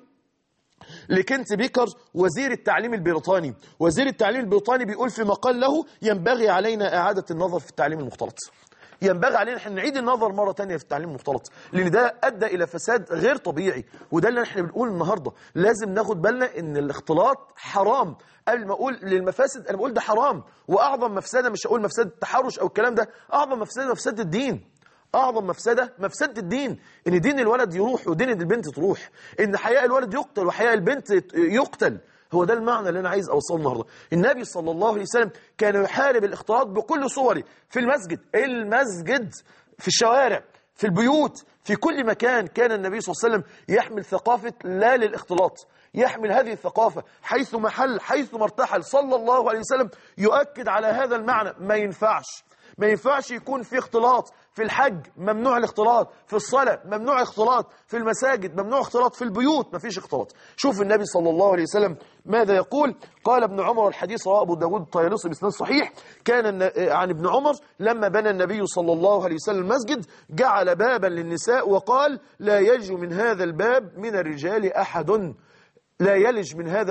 لكنت بيكر وزير التعليم البريطاني. وزير التعليم البريطاني بيقول في مقال له ينبغي علينا إعادة النظر في التعليم المختلط. ينبغي علينا احنا نعيد النظر مرة تانية في التعليم المختلط، لأن ده أدى إلى فساد غير طبيعي. وده اللي احنا بنقول النهاردة، لازم ناخد بالنا إن الاختلاط حرام. قبل ما أقول للمفاسد أنا بقول ده حرام، وأعظم مفسدة، مش هقول مفسدة التحرش أو الكلام ده، أعظم مفسدة مفسدة الدين. أعظم مفسدة مفسدة الدين، إن دين الولد يروح ودين البنت تروح، إن حياء الولد يقتل وحياء البنت يقتل. هو ده المعنى اللي أنا عايز أوصله النهاردة. النبي صلى الله عليه وسلم كان يحارب الاختلاط بكل صوره، في المسجد، في الشوارع، في البيوت، في كل مكان. كان النبي صلى الله عليه وسلم يحمل ثقافة لا للاختلاط، يحمل هذه الثقافة حيث محل، حيث مرتحل، صلى الله عليه وسلم يؤكد على هذا المعنى. ما ينفعش يكون في اختلاط. في الحج ممنوع الاختلاط، في الصلاة ممنوع الاختلاط، في المساجد ممنوع اختلاط، في البيوت ما فيش اختلاط. شوف النبي صلى الله عليه وسلم ماذا يقول. قال ابن عمر، الحديث رواه أبو داود الطيالسي بإسناد صحيح، كان عن ابن عمر لما بنى النبي صلى الله عليه وسلم المسجد جعل بابا للنساء وقال لا يلج من هذا الباب من الرجال أحد، لا يلج هذا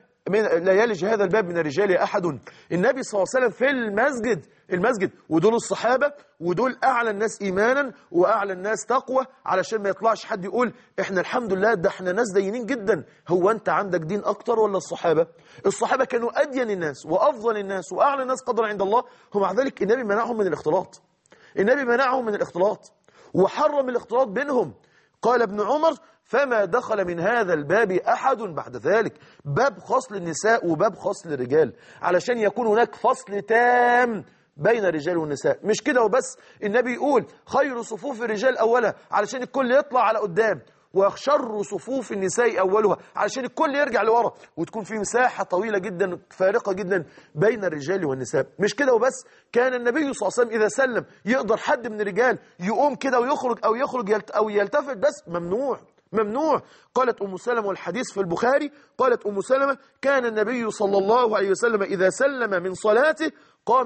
الباب من الرجال أحد. النبي صلى الله عليه وسلم في المسجد، ودول الصحابة، ودول أعلى الناس إيمانا وأعلى الناس تقوى، علشان ما يطلعش حد يقول إحنا الحمد لله ده إحنا ناس دينين جدا. هو أنت عندك دين أكتر ولا الصحابة؟ الصحابة كانوا أدين الناس وأفضل الناس وأعلى الناس قدرا عند الله، ومع ذلك النبي منعهم من الاختلاط. النبي منعهم من الاختلاط وحرم الاختلاط بينهم. قال ابن عمر فما دخل من هذا الباب أحد بعد ذلك، باب خاص للنساء وباب خاص للرجال، علشان يكون هناك فصل تام بين الرجال والنساء. مش كده وبس، النبي يقول خير صفوف الرجال أولها، علشان الكل يطلع على قدام، وشر صفوف النساء أولها، علشان الكل يرجع لورا، وتكون في مساحة طويلة جدا فارقة جدا بين الرجال والنساء. مش كده وبس، كان النبي صلى الله عليه وسلم إذا سلم يقدر حد من الرجال يقوم كده ويخرج أو يلتفت، بس ممنوع. قالت أم سلمة، والحديث في البخاري، قالت أم سلمة كان النبي صلى الله عليه وسلم إذا سلم من صلاته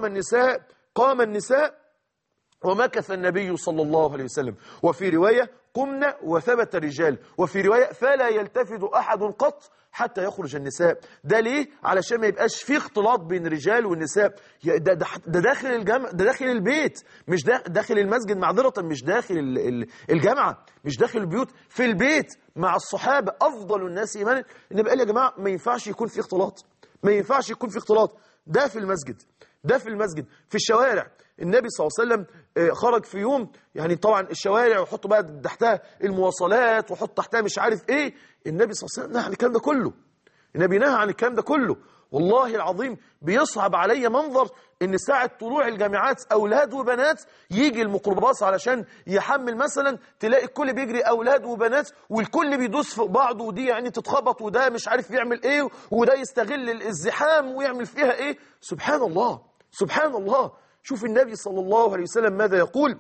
قام النساء ومكث النبي صلى الله عليه وسلم. وفي رواية قمنا وثبت الرجال، وفي رواية فلا يلتفت أحد قط حتى يخرج النساء. ده ليه؟ علشان ما يبقاش في اختلاط بين الرجال والنساء. ده داخل الجامع، ده داخل البيت، مش داخل المسجد، معذرة، مش داخل الجامعة، مش داخل البيوت، في البيت مع الصحابة أفضل الناس إيمانا. النبي قال يا جماعة ما ينفعش يكون في اختلاط، ما ينفعش يكون في اختلاط. ده في المسجد، ده في المسجد. في الشوارع النبي صلى الله عليه وسلم خرج في يوم، يعني طبعا الشوارع وحطوا بقى تحتها المواصلات وحط تحتها مش عارف ايه، النبي صلى الله عليه وسلم نهى عن الكلام ده كله. النبي نهى عن الكلام ده كله. والله العظيم بيصعب علي منظر ان ساعة طلوع الجامعات اولاد وبنات يجي الميكروباص علشان يحمل مثلا، تلاقي الكل بيجري اولاد وبنات والكل بيدوس في بعض، ودي يعني تتخبط وده مش عارف يعمل ايه، وده يستغل الازدحام ويعمل فيها ايه. سبحان الله، سبحان الله. شوف النبي صلى الله عليه وسلم ماذا يقول،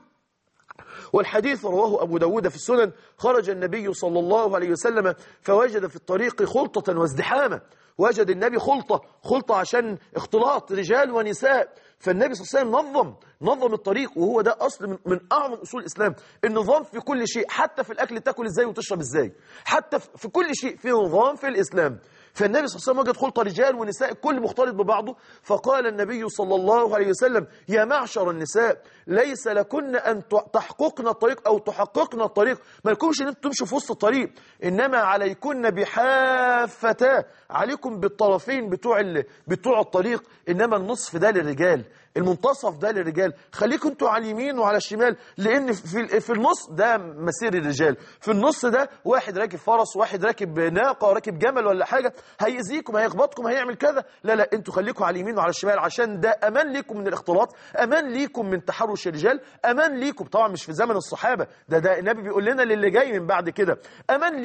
والحديث رواه أبو داود في السنن. خرج النبي صلى الله عليه وسلم فوجد في الطريق خلطة وازدحاما. وجد النبي خلطة عشان اختلاط رجال ونساء. فالنبي صلى الله عليه وسلم نظم الطريق، وهو ده أصل من أعظم أصول الإسلام، النظام في كل شيء، حتى في الأكل تاكل إزاي وتشرب إزاي، حتى في كل شيء في نظام في الإسلام. فالنبي صلى الله عليه وسلم وجد خلطة رجال ونساء الكل مختلط ببعضه، فقال النبي صلى الله عليه وسلم يا معشر النساء ليس لكن أن تحققن الطريق أو تحققن الطريق، ما لكمش أن انتم تمشوا في وسط الطريق، إنما عليكن بحافتا، عليكم بالطرفين بتوع الطريق، إنما النصف ده للرجال، المنتصف ده للرجال، خليكم انتوا على اليمين وعلى الشمال، لان في النص ده مسير الرجال، في النص ده واحد راكب فرس، واحد راكب ناقه، راكب جمل ولا حاجه، هيأذيكم، هيخبطكم، هيعمل كذا. لا انتوا خليكم على اليمين وعلى الشمال، عشان ده امان ليكم من الاختلاط، امان ليكم من تحرش الرجال، امان ليكم. طبعا مش في زمن الصحابه، ده النبي بيقول لنا للي جاي من بعد كده، امان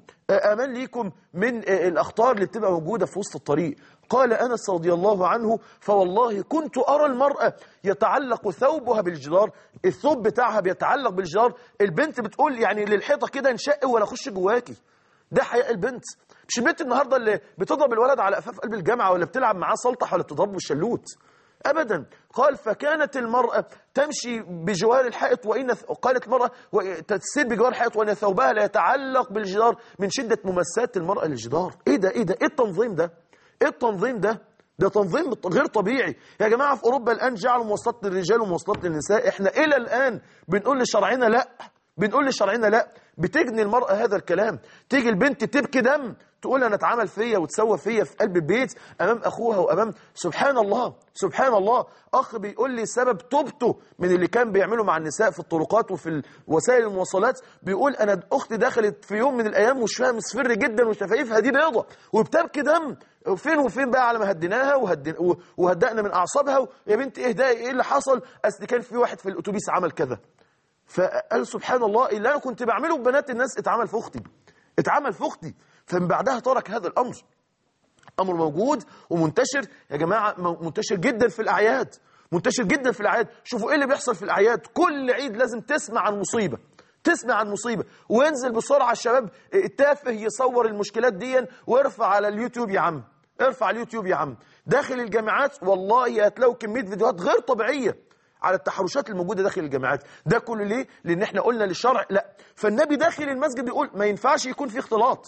ليكم من الاخطار اللي بتبقى موجوده في وسط الطريق. قال أنس رضي الله عنه فوالله كنت أرى المرأة يتعلق ثوبها بالجدار، الثوب بتاعها بيتعلق بالجدار، البنت بتقول يعني للحيطة كده انشق ولا اخش جواكي. ده حياء البنت، مش البنت النهاردة اللي بتضرب الولد على أفاف قلب الجامعة، ولا بتلعب معاه سلطح، ولا بتضربه بالشلوت أبدا. قال فكانت المرأة تمشي بجوار الحائط، قالت المرأة تسير بجوار الحائط وأن ثوبها لا يتعلق بالجدار من شدة مماسات المرأة للجدار. إيه ده؟ إيه التنظيم ده؟ ايه التنظيم ده؟ ده تنظيم غير طبيعي يا جماعة. في أوروبا الآن جعلوا مواصلات للرجال ومواصلات للنساء، احنا إلى الآن بنقول لشرعنا لا، بتجني المرأة هذا الكلام. تيجي البنت تبكي دم تقول أنا اتعمل فيا وتسوى فيا في قلب البيت أمام أخوها وأمام، سبحان الله سبحان الله. أخ بيقول لي سبب توبته من اللي كان بيعمله مع النساء في الطرقات وفي وسائل المواصلات، بيقول أنا أختي دخلت في يوم من الأيام وشها مصفر جدا وشفايفها دي بيضة وبتبكي دم، فين وفين بقى على ما هديناها وهدأنا من أعصابها، يا بنت إيه اللي حصل؟ أصل كان في واحد في الأتوبيس عمل كذا. فقال سبحان الله اللي أنا كنت بعمله ببنات الناس اتعمل في أختي. فمن بعدها ترك هذا الأمر. أمر موجود ومنتشر يا جماعة، منتشر جدا في الأعياد، شوفوا إيه اللي بيحصل في الأعياد. كل عيد لازم تسمع عن مصيبة وينزل بسرعة الشباب التافه يصور المشكلات دي ويرفع على اليوتيوب يا عم. داخل الجامعات والله هتلاقوا كمية فيديوهات غير طبيعية على التحرشات الموجودة داخل الجامعات. ده كله ليه؟ لأن احنا قلنا للشرع لا. فالنبي داخل المسجد يقول ما ينفعش يكون في اختلاط،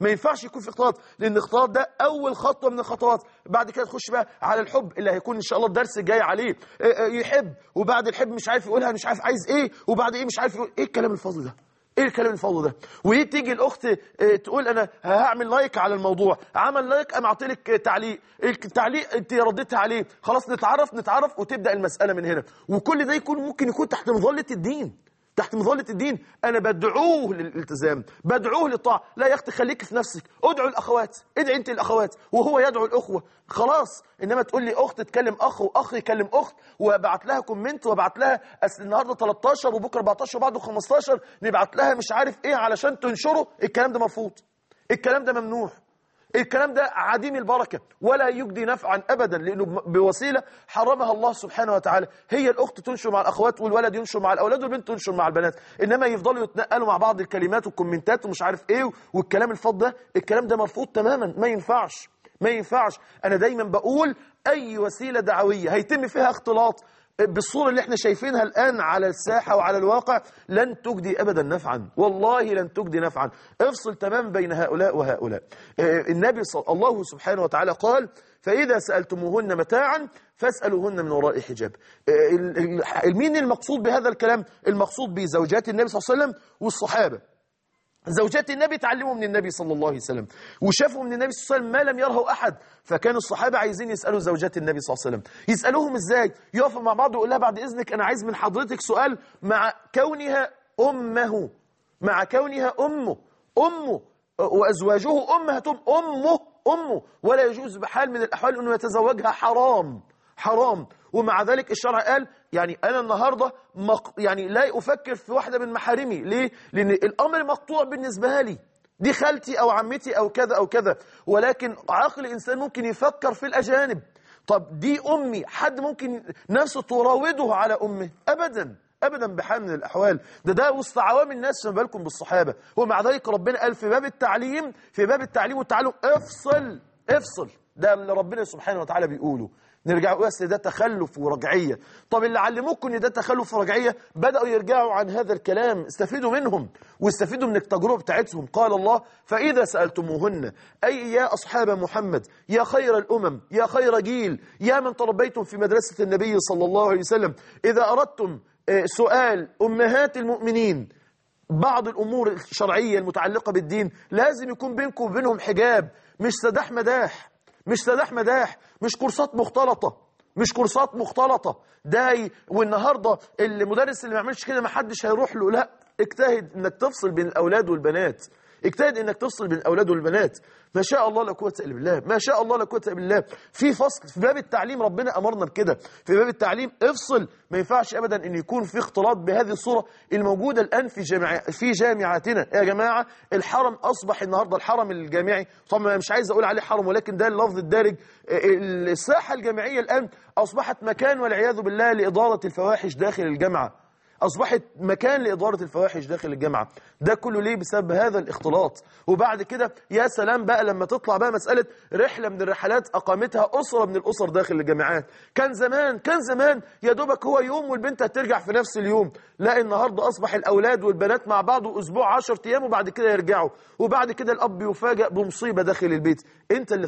لأن الاختلاط ده أول خطوة من الخطوات. بعد كده تخش بقى على الحب اللي هيكون إن شاء الله الدرس الجاي عليه، يحب وبعد الحب مش عارف يقولها، مش عارف عايز إيه، وبعد إيه مش عارف يقول إيه. الكلام الفاضي ده وتيجي الأخت تقول أنا هعمل لايك على الموضوع، عمل لايك أم أعطيلك تعليق، التعليق أنت رديت عليه، خلاص نتعرف وتبدأ المسألة من هنا. وكل ده ممكن يكون تحت مظلة الدين. أنا بدعوه للالتزام، بدعوه للطاعة. لا يا أختي خليك في نفسك، ادعو الأخوات، ادعي أنت الأخوات وهو يدعو الأخوة، خلاص. إنما تقول لي أخت تكلم أخ وأخ يكلم أخت وابعت لها كومنت وابعت لها أصل النهارده 13 وبكره 14 وبعده 15 نبعت لها مش عارف إيه علشان تنشره، الكلام ده مرفوض، الكلام ده ممنوع، الكلام ده عديم البركة ولا يجدي نفعا أبدا، لأنه بوسيلة حرمها الله سبحانه وتعالى. هي الأخت تنشر مع الأخوات والولد ينشر مع الأولاد والبنت تنشر مع البنات، إنما يفضلوا يتنقلوا مع بعض الكلمات والكومنتات ومش عارف إيه والكلام الفاضي ده، الكلام ده مرفوض تماما، ما ينفعش. أنا دايما بقول أي وسيلة دعوية هيتم فيها اختلاط بالصورة اللي احنا شايفينها الآن على الساحة وعلى الواقع لن تجدي أبدا نفعا، والله لن تجدي نفعا. افصل تمام بين هؤلاء وهؤلاء. الله سبحانه وتعالى قال فإذا سألتموهن متاعا فاسألوهن من وراء حجاب. مين المقصود بهذا الكلام؟ المقصود بزوجات النبي صلى الله عليه وسلم والصحابة. زوجات النبي تعلموا من النبي صلى الله عليه وسلم وشافوا من النبي صلى الله عليه وسلم ما لم يره أحد، فكانوا الصحابة عايزين يسألوا زوجات النبي صلى الله عليه وسلم. يسألوهم إزاي؟ يقفوا مع بعض ويقول لها بعد إذنك أنا عايز من حضرتك سؤال مع كونها أمه، مع كونها أمه وأزواجه أمهاتهم أمه ولا يجوز بحال من الأحوال أنه يتزوجها، حرام. ومع ذلك الشرع قال يعني أنا النهاردة يعني لا أفكر في واحدة من محارمي. ليه؟ لأن الأمر مقطوع بالنسبة لي، دي خالتي أو عمتي أو كذا أو كذا، ولكن عقل الإنسان ممكن يفكر في الأجانب. طب دي أمي، حد ممكن نفسه تراوده على أمه؟ أبدا بحال من الأحوال. ده وسط عوام الناس، فما بالكم بالصحابة. ومع ذلك ربنا قال في باب التعليم والتعلم افصل. ده اللي ربنا سبحانه وتعالى بيقوله. نرجع بس ده تخلف ورجعية. طب اللي علموكم ان ده تخلف ورجعية بدأوا يرجعوا عن هذا الكلام، استفيدوا منهم واستفيدوا من التجربة بتاعتهم. قال الله فإذا سألتموهن، أي يا أصحاب محمد، يا خير الأمم، يا خير جيل، يا من تربيتم في مدرسة النبي صلى الله عليه وسلم، إذا أردتم سؤال أمهات المؤمنين بعض الأمور الشرعية المتعلقة بالدين لازم يكون بينكم وبينهم حجاب، مش سداح مداح، مش كورسات مختلطة. والنهاردة المدرس اللي ما يعملش كده ما حدش هيروح له. لا، اجتهد انك تفصل بين الأولاد والبنات. ما شاء الله لا قوة إلا بالله. في فصل في باب التعليم ربنا أمرنا بكده. في باب التعليم افصل، ما ينفعش أبدا أن يكون في اختلاط بهذه الصورة الموجودة الآن في جامعاتنا. يا جماعة الحرم أصبح النهاردة الحرم الجامعي، طبعا مش عايز أقول عليه حرم ولكن ده اللفظ الدارج. الساحة الجامعية الآن أصبحت مكان والعياذ بالله لإدارة الفواحش داخل الجامعة. أصبحت مكان لإدارة الفواحش داخل الجامعة. ده كله ليه؟ بسبب هذا الاختلاط. وبعد كده يا سلام بقى لما تطلع بقى مسألة رحلة من الرحلات أقامتها أسرة من الأسر داخل الجامعات. كان زمان يا دوبك هو يوم والبنت هترجع في نفس اليوم. لا، النهاردة أصبح الأولاد والبنات مع بعض أسبوع 10 أيام وبعد كده يرجعوا، وبعد كده الأب يفاجأ بمصيبة داخل البيت. أنت اللي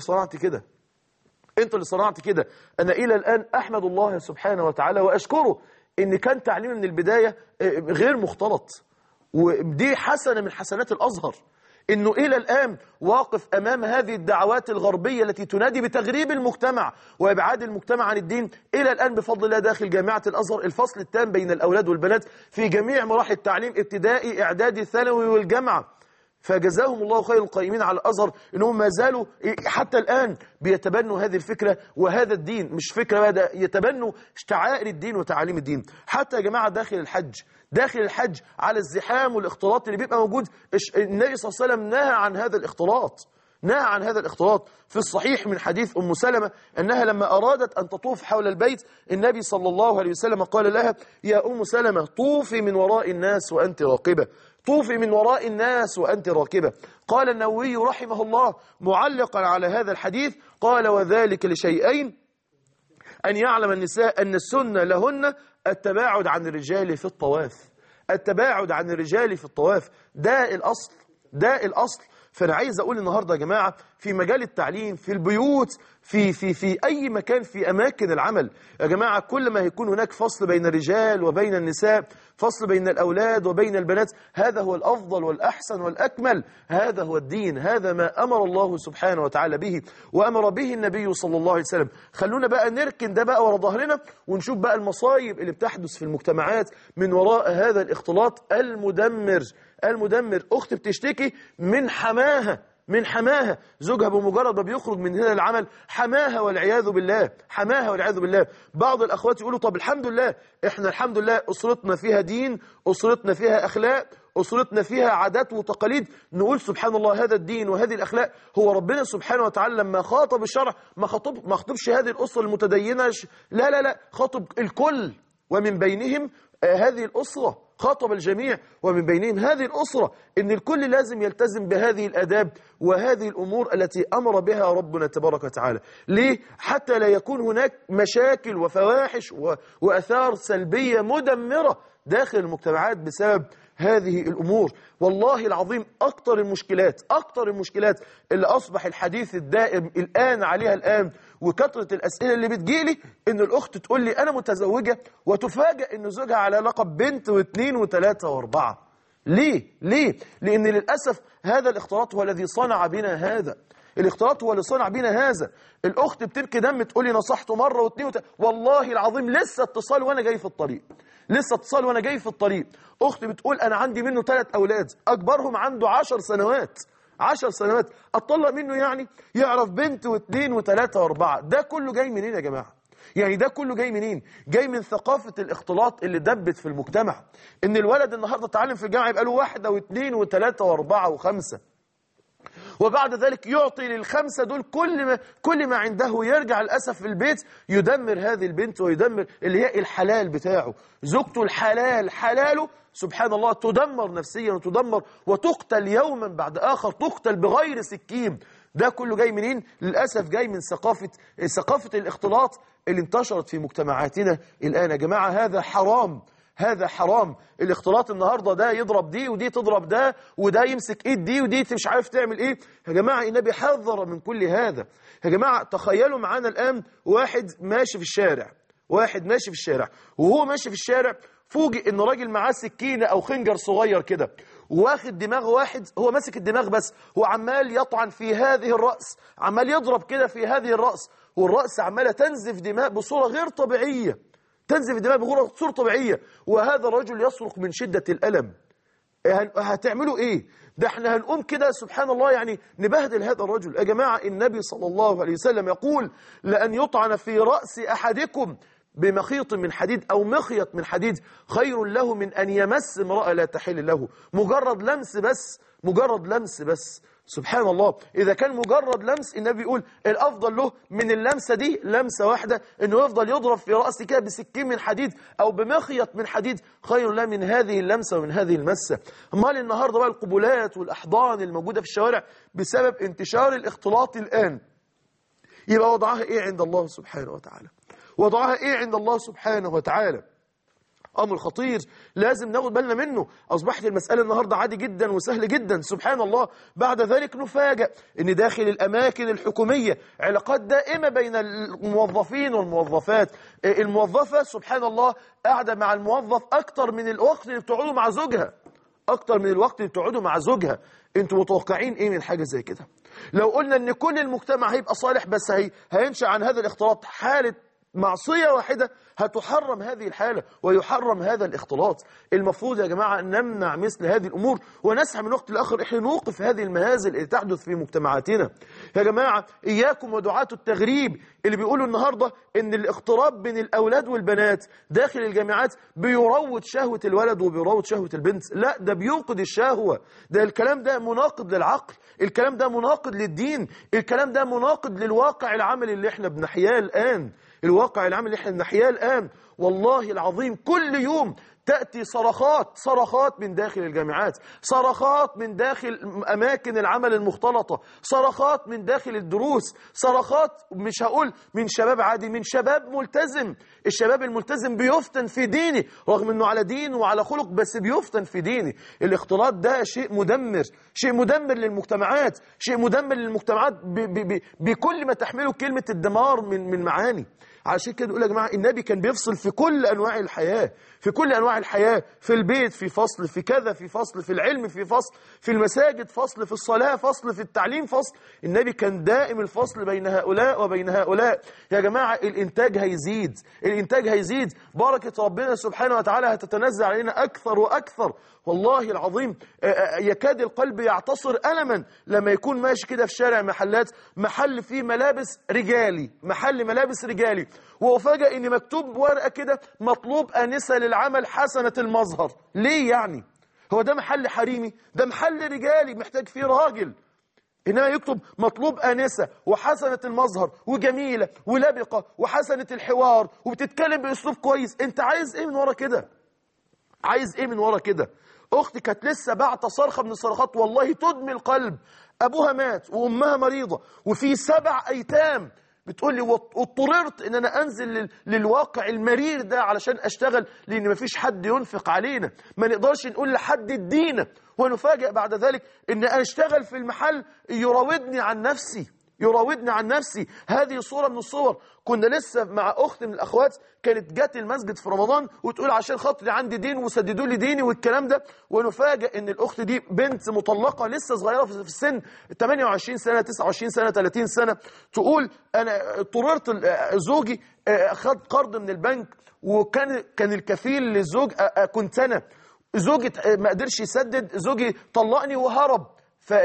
صنعت كده. أنا إلى الآن أحمد الله سبحانه وتعالى وأشكره إن كان تعليمي من البداية غير مختلط، ودي حسنة من حسنات الأزهر، إنه إلى الآن واقف أمام هذه الدعوات الغربية التي تنادي بتغريب المجتمع وإبعاد المجتمع عن الدين. إلى الآن بفضل الله داخل جامعة الأزهر الفصل التام بين الأولاد والبنات في جميع مراحل التعليم، ابتدائي، إعدادي، ثانوي، والجامعة. فجزاهم الله خير القائمين على الأزهر إنهم ما زالوا حتى الآن بيتبنوا هذه الفكرة وهذا الدين. مش فكرة بقى، يتبنوا شعائر الدين وتعاليم الدين. حتى يا جماعة داخل الحج على الزحام والاختلاط اللي بيبقى موجود، النبي صلى الله عليه وسلم نهى عن هذا الاختلاط. في الصحيح من حديث أم سلمة أنها لما أرادت أن تطوف حول البيت النبي صلى الله عليه وسلم قال لها يا أم سلمة طوفي من وراء الناس وأنت راكبة. قال النووي رحمه الله معلقا على هذا الحديث قال وذلك لشيئين: أن يعلم النساء أن السنة لهن التباعد عن الرجال في الطواف. ده الأصل. فأنا عايز أقول النهاردة يا جماعة في مجال التعليم، في البيوت، في أي مكان، في أماكن العمل يا جماعة، كل ما يكون هناك فصل بين الرجال وبين النساء، فصل بين الأولاد وبين البنات، هذا هو الأفضل والأحسن والأكمل. هذا هو الدين، هذا ما أمر الله سبحانه وتعالى به وأمر به النبي صلى الله عليه وسلم. خلونا بقى نركن ده بقى ورا ظهرنا ونشوف بقى المصايب اللي بتحدث في المجتمعات من وراء هذا الاختلاط المدمر. أخت بتشتكي من حماها زوجها بمجرد ما بيخرج من هذا العمل حماها والعياذ بالله. بعض الأخوات يقولوا طب الحمد لله، احنا الحمد لله أسرتنا فيها دين، أسرتنا فيها أخلاق، أسرتنا فيها عادات وتقاليد. نقول سبحان الله هذا الدين وهذه الأخلاق هو ربنا سبحانه وتعالى لما خاطب الشرع ما خاطبش هذه الأسرة المتدينة، لا خاطب الكل، ومن بينهم هذه الأسرة خاطب الجميع ومن بينهم هذه الأسرة، إن الكل لازم يلتزم بهذه الآداب وهذه الأمور التي أمر بها ربنا تبارك وتعالى. ليه؟ حتى لا يكون هناك مشاكل وفواحش وأثار سلبية مدمرة داخل المجتمعات بسبب هذه الأمور. والله العظيم أكتر المشكلات اللي أصبح الحديث الدائم الآن عليها الآن وكثرة الأسئلة اللي بتجيلي، إن الأخت تقول لي أنا متزوجة وتفاجأ إن زوجها على لقب بنت واثنين وثلاثة واربعة. ليه؟ لأن للأسف هذا الاختلاط هو الذي صنع بنا هذا. الاختلاط هو اللي صنع بينا هذا. الأخت بتبكي دم تقول لي نصحته مرة واثنين والله العظيم لسه اتصال وأنا جاي في الطريق. أختي بتقول أنا عندي منه 3 أولاد، أكبرهم عنده 10 سنوات. 10 سنوات أطلق منه، يعني يعرف بنت واثنين وثلاثة واربعة. ده كله جاي منين يا جماعة؟ يعني ده كله جاي منين؟ جاي من ثقافة الاختلاط اللي دبت في المجتمع. إن الولد النهاردة اتعلم في الجامعة يبقى له 1 و2 و3 و4 و5، وبعد ذلك يعطي لل5 دول كل ما عنده، يرجع للأسف في البيت يدمر هذه البنت ويدمر اللي هي الحلال بتاعه. زوجته الحلال حلاله سبحان الله تدمر نفسيا وتدمر وتقتل يوما بعد آخر، تقتل بغير سكين. ده كله جاي منين؟ للأسف جاي من ثقافة الاختلاط اللي انتشرت في مجتمعاتنا الآن. يا جماعة هذا حرام. الاختلاط النهاردة ده يضرب دي ودي تضرب ده وده يمسك ايد دي ودي مش عارف تعمل ايه. يا جماعة النبي حذر من كل هذا. يا جماعة تخيلوا معانا الآن واحد ماشي في الشارع وهو ماشي في الشارع فوجئ ان راجل معاه سكينة او خنجر صغير كده واخد دماغ واحد، هو ماسك الدماغ بس، هو عمال يطعن في هذه الرأس، عمال يضرب كده في هذه الرأس، والرأس عمالة تنزف دماء بصورة غير طبيعية، بصورة طبيعية، وهذا الرجل يصرخ من شدة الألم. هتعملوا ايه؟ ده احنا هنقوم كده سبحان الله يعني نبهدل هذا الرجل. يا جماعة النبي صلى الله عليه وسلم يقول لأن يطعن في رأس أحدكم بمخيط من حديد أو مخيط من حديد خير له من أن يمس امرأة لا تحل له. مجرد لمس بس. سبحان الله، إذا كان مجرد لمس النبي يقول الأفضل له من اللمسة دي لمسة واحدة، إنه يفضل يضرب في رأسه كده بسكين من حديد أو بمخيط من حديد خير له من هذه اللمسة ومن هذه المسة. أمال النهاردة بقى القبلات والأحضان الموجودة في الشوارع بسبب انتشار الاختلاط الآن، يبقى وضعها إيه عند الله سبحانه وتعالى؟ أمر خطير لازم ناخد بالنا منه. أصبحت المسألة النهاردة عادي جدا وسهل جدا سبحان الله. بعد ذلك نفاجأ أن داخل الأماكن الحكومية علاقات دائمة بين الموظفين والموظفات. الموظفة سبحان الله قاعدة مع الموظف أكتر من الوقت اللي بتقعدوا مع زوجها. أنتوا متوقعين إيه من حاجة زي كده؟ لو قلنا أن كل المجتمع هيبقى صالح بس هينشأ عن هذا الاختلاط حالة معصية واحدة هتحرم هذه الحالة ويحرم هذا الاختلاط. المفروض يا جماعة نمنع مثل هذه الأمور ونسعى من وقت لآخر إحنا نوقف هذه المهازل اللي تحدث في مجتمعاتنا. يا جماعة إياكم ودعاة التغريب اللي بيقولوا النهاردة إن الاقتراب بين الأولاد والبنات داخل الجامعات بيروض شهوة الولد وبيروض شهوة البنت. لا، ده بيوقد الشهوة. ده الكلام ده مناقض للعقل، الكلام ده مناقض للدين، الكلام ده مناقض للواقع العملي اللي احنا بنحياه الآن. والله العظيم كل يوم تأتي صرخات من داخل الجامعات، صرخات من داخل أماكن العمل المختلطة، صرخات من داخل الدروس، صرخات مش هقول من شباب عادي، من شباب ملتزم. الشباب الملتزم بيفتن في دينه رغم أنه على دين وعلى خلق، بس بيفتن في دينه. الاختلاط ده شيء مدمر للمجتمعات، بكل ما تحمله كلمة الدمار من معاني. عشان كده نقول يا جماعة النبي كان بيفصل في كل أنواع الحياة، في البيت في فصل، في كذا في فصل، في العلم في فصل، في المساجد فصل، في الصلاة فصل، في التعليم فصل. النبي كان دائم الفصل بين هؤلاء وبين هؤلاء. يا جماعة الإنتاج هيزيد، بركة ربنا سبحانه وتعالى هتتنزل علينا أكثر وأكثر. والله العظيم يكاد القلب يعتصر ألما لما يكون ماشي كده في شارع محل فيه ملابس رجالي، وأفاجأ إن مكتوب ورقة كده مطلوب آنسة للعمل حسنة المظهر. ليه يعني؟ هو ده محل حريمي؟ ده محل رجالي محتاج فيه راجل. إنما يكتب مطلوب آنسة وحسنة المظهر وجميلة ولبقة وحسنة الحوار وبتتكلم بأسلوب كويس. أنت عايز إيه من ورا كده؟ عايز ايه من ورا كده؟ اختي كانت لسه باعته صرخه من الصرخات والله تدمي القلب، ابوها مات وامها مريضه وفي 7 ايتام، بتقول لي واضطررت ان انا انزل للواقع المرير ده علشان اشتغل، لان مفيش حد ينفق علينا، ما نقدرش نقول لحد ادينا. ونفاجئ بعد ذلك ان انا اشتغل في المحل يراودني عن نفسي، يراودني عن نفسي. هذه صورة من الصور. كنا لسه مع أخت من الأخوات كانت جات المسجد في رمضان وتقول عشان خاطري عندي دين وسددوا لي ديني والكلام ده. ونفاجئ ان الأخت دي بنت مطلقة لسه صغيرة في السن، 28 سنة 29 سنة 30 سنة، تقول أنا اضطررت زوجي أخذ قرض من البنك، وكان الكفيل للزوج كنت أنا، زوجي ما قدرش يسدد، زوجي طلقني وهرب،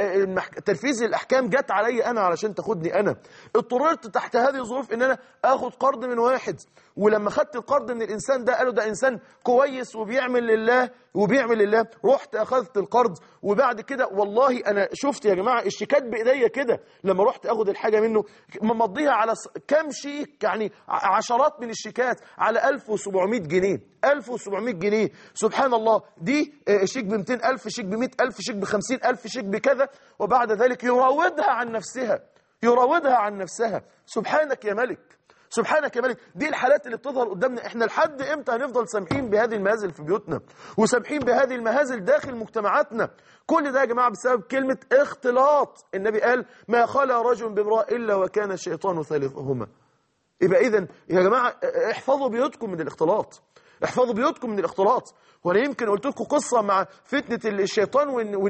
فتنفيذ الاحكام جت علي انا علشان تاخدني انا. اضطررت تحت هذه الظروف ان انا اخد قرض من واحد، ولما خدت القرض من الانسان ده قالوا ده انسان كويس وبيعمل لله وبيعمل لله، رحت اخذت القرض. وبعد كده والله انا شفت يا جماعه الشيكات بايديا كده، لما رحت اخد الحاجه منه ممضيها على كام شيك، يعني عشرات من الشيكات على 1700 جنيه، 1700 جنيه. سبحان الله، دي شيك ب 200,000، شيك ب 100,000، شيك ب 50,000، شيك بكذا. وبعد ذلك يراودها عن نفسها، يراودها عن نفسها. سبحانك يا ملك، سبحانك يا ملك. دي الحالات اللي بتظهر قدامنا. احنا لحد امتى هنفضل سامحين بهذه المهازل في بيوتنا وسامحين بهذه المهازل داخل مجتمعاتنا؟ كل ده يا جماعه بسبب كلمه اختلاط. النبي قال ما خلا رجل بامرأة الا وكان الشيطان ثالثهما. يبقى اذا يا جماعه احفظوا بيوتكم من الاختلاط، احفظوا بيوتكم من الاختلاط. وانا يمكن قلت لكم قصه مع فتنه الشيطان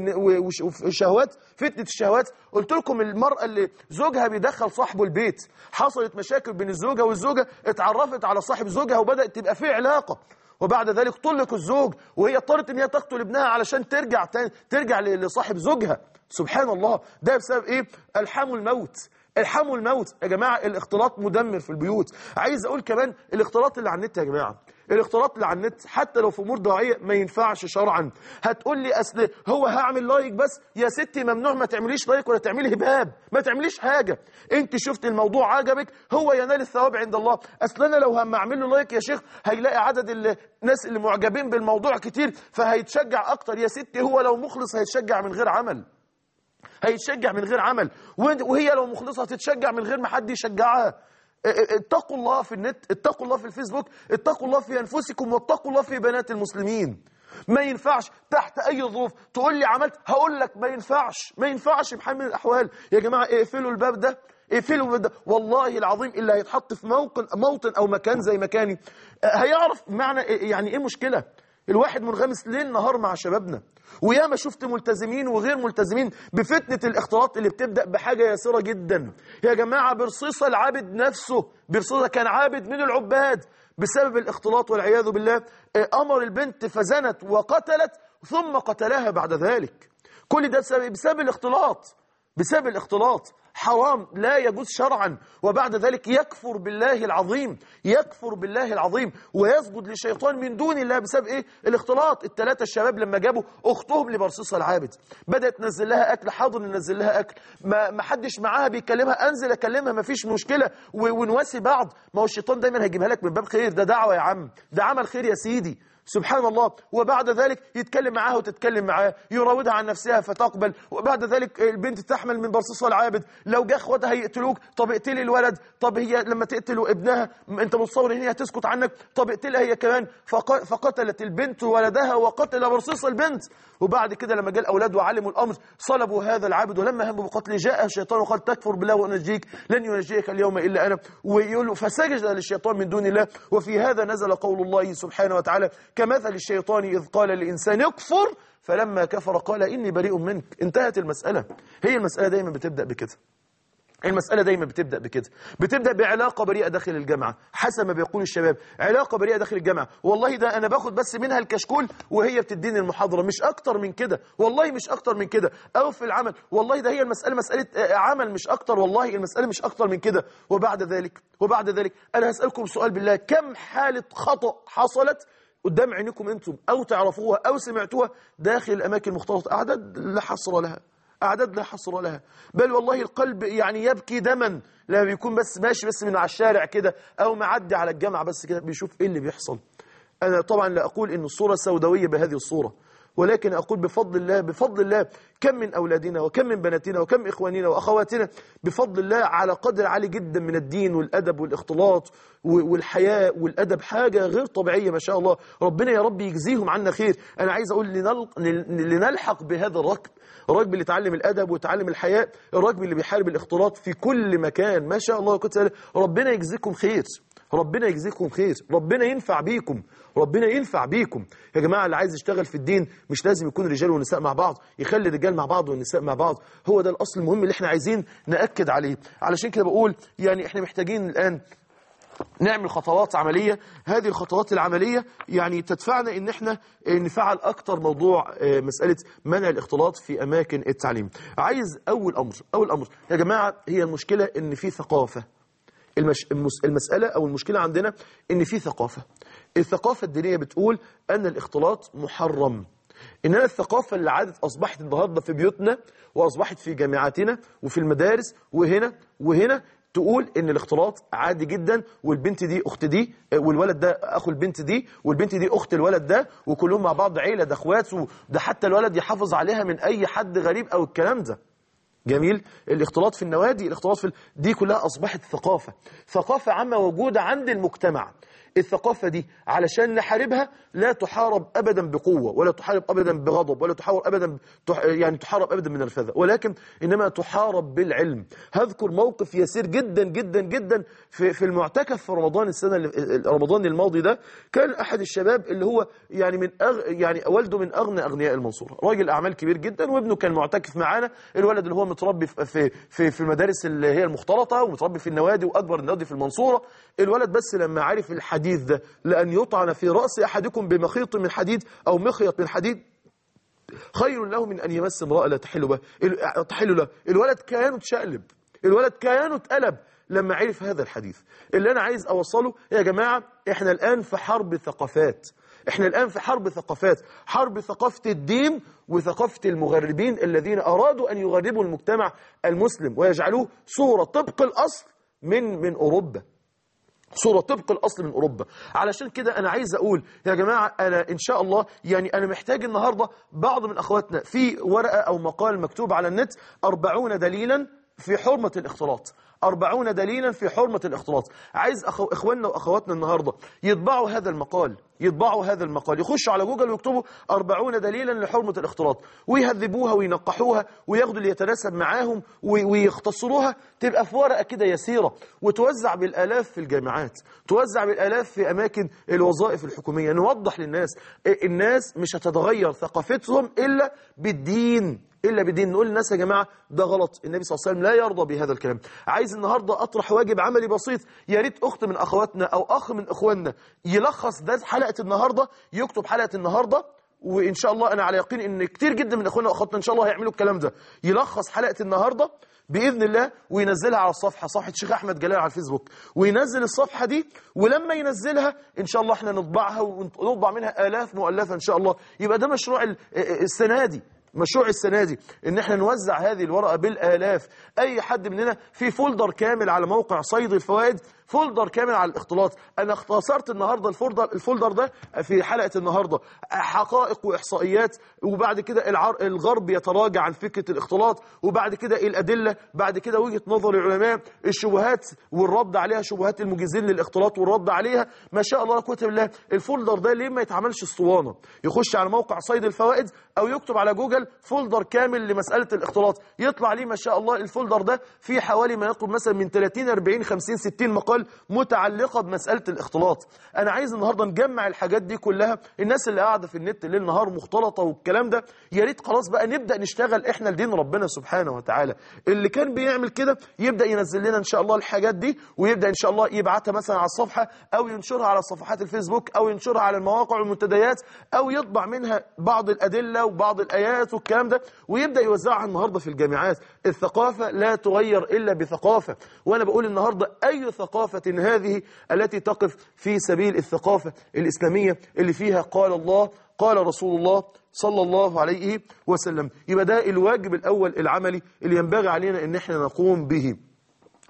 والشهوات، فتنه الشهوات. قلت لكم المراه اللي زوجها بيدخل صاحبه البيت، حصلت مشاكل بين الزوجه والزوجه، اتعرفت على صاحب زوجها وبدات تبقى في علاقه، وبعد ذلك طلق الزوج وهي اضطرت ان هي تقتل ابنها علشان ترجع لصاحب زوجها. سبحان الله، ده بسبب ايه؟ الحموا الموت، الحموا الموت. يا جماعه الاختلاط مدمر في البيوت. عايز اقول كمان الاختلاط اللي على النت يا جماعه، الاختلاط اللي على النت حتى لو في امور دعائيه ما ينفعش شرعا. هتقول لي اصل هو هعمل لايك بس، يا ستي ممنوع، ما تعمليش لايك ولا تعملي هباب، ما تعمليش حاجه. انت شفت الموضوع عجبك، هو ينال الثواب عند الله. اصل انا لو هم اعمل له لايك يا شيخ هيلاقي عدد الناس اللي معجبين بالموضوع كتير فهيتشجع اكتر. يا ستي هو لو مخلص هيتشجع من غير عمل، هيتشجع من غير عمل، وهي لو مخلصة هتتشجع من غير ما حد يشجعها. اتقوا الله في النت، اتقوا الله في الفيسبوك، اتقوا الله في أنفسكم، واتقوا الله في بنات المسلمين. ما ينفعش تحت أي ظروف تقول لي عملت، هقول لك ما ينفعش، ما ينفعش بحال من الأحوال. يا جماعة اقفلوا الباب ده، اقفلوا الباب ده. والله العظيم اللي هيتحط في موطن أو مكان زي مكاني هيعرف معنى يعني ايه مشكلة. الواحد منغمس ليل نهار مع شبابنا، وياما شفت ملتزمين وغير ملتزمين بفتنة الاختلاط اللي بتبدأ بحاجة يسيرة جدا. يا جماعة برصيصة العابد نفسه، برصيصة كان عابد من العباد، بسبب الاختلاط والعياذ بالله أمر البنت فزنت وقتلت ثم قتلها بعد ذلك. كل ده بسبب الاختلاط، بسبب الاختلاط. حرام، لا يجوز شرعا. وبعد ذلك يكفر بالله العظيم، يكفر بالله العظيم ويسجد للشيطان من دون الله بسبب ايه؟ الاختلاط. الثلاثه الشباب لما جابوا اختهم لبرصيصه العابد بدات تنزل لها اكل، حاضر ننزل لها اكل، ما حدش معاها بيكلمها، انزل اكلمها ما فيش مشكله ونواسي بعض. ما هو الشيطان دايما هيجيبها لك من باب خير، ده دعوه يا عم، ده عمل خير يا سيدي. سبحان الله. وبعد ذلك يتكلم معاها وتتكلم معاه، يراودها عن نفسها فتقبل، وبعد ذلك البنت تحمل من برصيصها العابد. لو جه اخواتها يقتلوك، طب اقتلي الولد. طب هي لما تقتلوا ابنها انت متصور ان هي هتسكت عنك؟ طب اقتلها هي كمان. فقتلت البنت ولدها وقتل برصيص البنت. وبعد كده لما جاء الاولاد وعلموا الامر صلبوا هذا العابد، ولما هموا بقتله جاء الشيطان وقال تكفر بالله وانجيك، لن ينجيك اليوم الا انا. ويقول له فسجد للشيطان من دون الله. وفي هذا نزل قول الله سبحانه وتعالى كمثل الشيطان إذ قال للإنسان اكفر فلما كفر قال إني بريء منك. انتهت المسألة. هي المسألة دايما بتبدأ بكده، المسألة دايما بتبدأ بكده، بتبدأ بعلاقة بريئة داخل الجامعة حسب ما بيقول الشباب، علاقة بريئة داخل الجامعة. والله ده أنا باخد بس منها الكشكول وهي بتديني المحاضرة، مش أكتر من كده، والله مش أكتر من كده. أو في العمل والله ده هي المسألة مسألة عمل مش أكتر، والله المسألة مش أكتر من كده. وبعد ذلك أنا هسألكم سؤال بالله، كم حالة خطأ حصلت قدام عينكم أنتم أو تعرفوها أو سمعتوها داخل الأماكن المختلطة؟ أعداد لا حصر لها، أعداد لا حصر لها. بل والله القلب يعني يبكي دما لما بيكون بس ماشي بس من على الشارع كده أو معدي على الجامعة بس كده بيشوف إيه اللي بيحصل. أنا طبعا لا أقول إن الصورة سوداوية بهذه الصورة، ولكن أقول بفضل الله كم من أولادنا وكم من بناتنا وكم إخواننا وأخواتنا بفضل الله على قدر عالي جدا من الدين والأدب والاختلاط والحياء والأدب، حاجة غير طبيعية ما شاء الله. ربنا يا رب يجزيهم عنا خير. أنا عايز أقول لنلحق بهذا الركب اللي تعلم الأدب وتعلم الحياء، الركب اللي بيحارب الاختلاط في كل مكان ما شاء الله. كنت ربنا يجزيكم خير، ربنا يجزيكم خير، ربنا ينفع بيكم، ربنا ينفع بيكم يا جماعة. اللي عايز يشتغل في الدين مش لازم يكون رجال ونساء مع بعض، يخلي الرجال مع بعض والنساء مع بعض. هو ده الأصل المهم اللي احنا عايزين نأكد عليه. علشان كده بقول يعني احنا محتاجين الآن نعمل خطوات عملية. هذه الخطوات العملية يعني تدفعنا ان احنا نفعل اكتر موضوع مسألة منع الاختلاط في اماكن التعليم. عايز اول امر يا جماعة، هي المشكلة ان في ثقافة. المسألة أو المشكلة عندنا إن في ثقافة. الثقافة الدينية بتقول أن الاختلاط محرم، إنما الثقافة اللي عادت أصبحت النهاردة في بيوتنا وأصبحت في جامعاتنا وفي المدارس وهنا تقول إن الاختلاط عادي جدا، والبنت دي أخت دي، والولد ده أخو البنت دي، والبنت دي أخت الولد ده، وكلهم مع بعض عيلة، ده أخوات، وده حتى الولد يحافظ عليها من أي حد غريب أو الكلام ده. جميل. الاختلاط في النوادي، الاختلاط دي كلها أصبحت ثقافة عامة موجودة عند المجتمع. الثقافة دي علشان نحاربها لا تحارب أبدا بقوة، ولا تحارب أبدا بغضب، ولا تحارب أبدا تحارب أبدا من الفذة، ولكن إنما تحارب بالعلم. هذكر موقف يسير جدا جدا جدا في المعتكف في رمضان رمضان الماضي ده. كان أحد الشباب اللي هو يعني يعني والده من أغنى أغنياء المنصورة، راجل أعمال كبير جدا، وابنه كان معتكف معانا. الولد اللي هو متربي في المدارس اللي هي المختلطة، ومتربي في النوادي وأكبر النوادي في المنصورة. الولد بس لما عرف الحديث ده، لأن يطعن في رأس أحدكم بمخيط من حديد أو مخيط من حديد خير له من أن يمس امرأة لا تحل له. الولد كيانه اتشقلب، الولد كيانه اتقلب لما عرف هذا الحديث. اللي أنا عايز أوصله يا جماعة، إحنا الآن في حرب ثقافات. حرب ثقافة الدين وثقافة المغربين الذين أرادوا أن يغربوا المجتمع المسلم ويجعلوه صورة طبق الأصل من أوروبا، صورة طبق الأصل من أوروبا. علشان كده أنا عايز أقول يا جماعة، أنا إن شاء الله يعني أنا محتاج النهاردة بعض من أخواتنا في ورقة أو مقال مكتوب على النت 40 دليلا في حرمة الاختلاط، 40 دليلا في حرمة الاختلاط. عايز إخواننا وأخواتنا النهاردة يطبعوا هذا المقال، يخشوا على جوجل ويكتبوا 40 دليلا لحرمة الاختلاط، ويهذبوها وينقحوها وياخدوا اللي يتناسب معاهم ويختصروها، تبقى في ورقة كده يسيرة، وتوزع بالآلاف في الجامعات، توزع بالآلاف في أماكن الوظائف الحكومية. نوضح للناس، الناس مش هتتغير ثقافتهم إلا بالدين، نقول للناس يا جماعة ده غلط، النبي صلى الله عليه وسلم لا يرضى بهذا الكلام. عايز النهاردة أطرح واجب عملي بسيط، يا ريت أخت من أخواتنا أو أخ من إخواننا يلخص ده حلقة النهاردة، يكتب حلقة النهاردة، وإن شاء الله أنا على يقين إن كتير جدا من إخواننا وأخواتنا إن شاء الله هيعملوا الكلام ده، يلخص حلقة النهاردة بإذن الله وينزلها على صفحة الشيخ أحمد جلال على الفيسبوك، وينزل الصفحة دي، ولما ينزلها إن شاء الله إحنا نطبعها ونطبع منها آلاف مؤلفة إن شاء الله. يبقى ده مشروع السنة دي ان احنا نوزع هذه الورقة بالآلاف. اي حد مننا في فولدر كامل على موقع صيد الفوائد، فولدر كامل على الاختلاط. انا اختصرت النهاردة الفولدر ده في حلقة النهاردة حقائق واحصائيات، وبعد كده الغرب يتراجع عن فكرة الاختلاط، وبعد كده الادلة، بعد كده وجهة نظر العلماء، الشبهات والرد عليها، شبهات المجيزين للاختلاط والرد عليها. ما شاء الله لا قوة الا بالله. الفولدر ده ليه ما يتعملش اسطوانة؟ يخش على موقع صيد الفوائد او يكتب على جوجل فولدر كامل لمسألة الاختلاط، يطلع ليه ما شاء الله الفولدر ده فيه حوالي ما يقرب مثلا من 30 40 50 60 مقال متعلقة بمسألة الاختلاط. انا عايز النهاردة نجمع الحاجات دي كلها. الناس اللي قاعدة في النت ليل نهار مختلطة والكلام ده، يا ريت خلاص بقى نبدأ نشتغل احنا لدين ربنا سبحانه وتعالى. اللي كان بيعمل كده يبدأ ينزل لنا ان شاء الله الحاجات دي، ويبدأ ان شاء الله يبعتها مثلا على الصفحة، او ينشرها على صفحات الفيسبوك، او ينشرها على المواقع والمنتديات، او يطبع منها بعض الأدلة وبعض الآيات والكلام ده، ويبدأ يوزعها النهاردة في الجامعات. الثقافة لا تغير إلا بثقافة. وأنا بقول النهاردة أي ثقافة هذه التي تقف في سبيل الثقافة الإسلامية اللي فيها قال الله قال رسول الله صلى الله عليه وسلم. يبقى ده الواجب الأول العملي اللي ينبغي علينا إن احنا نقوم به.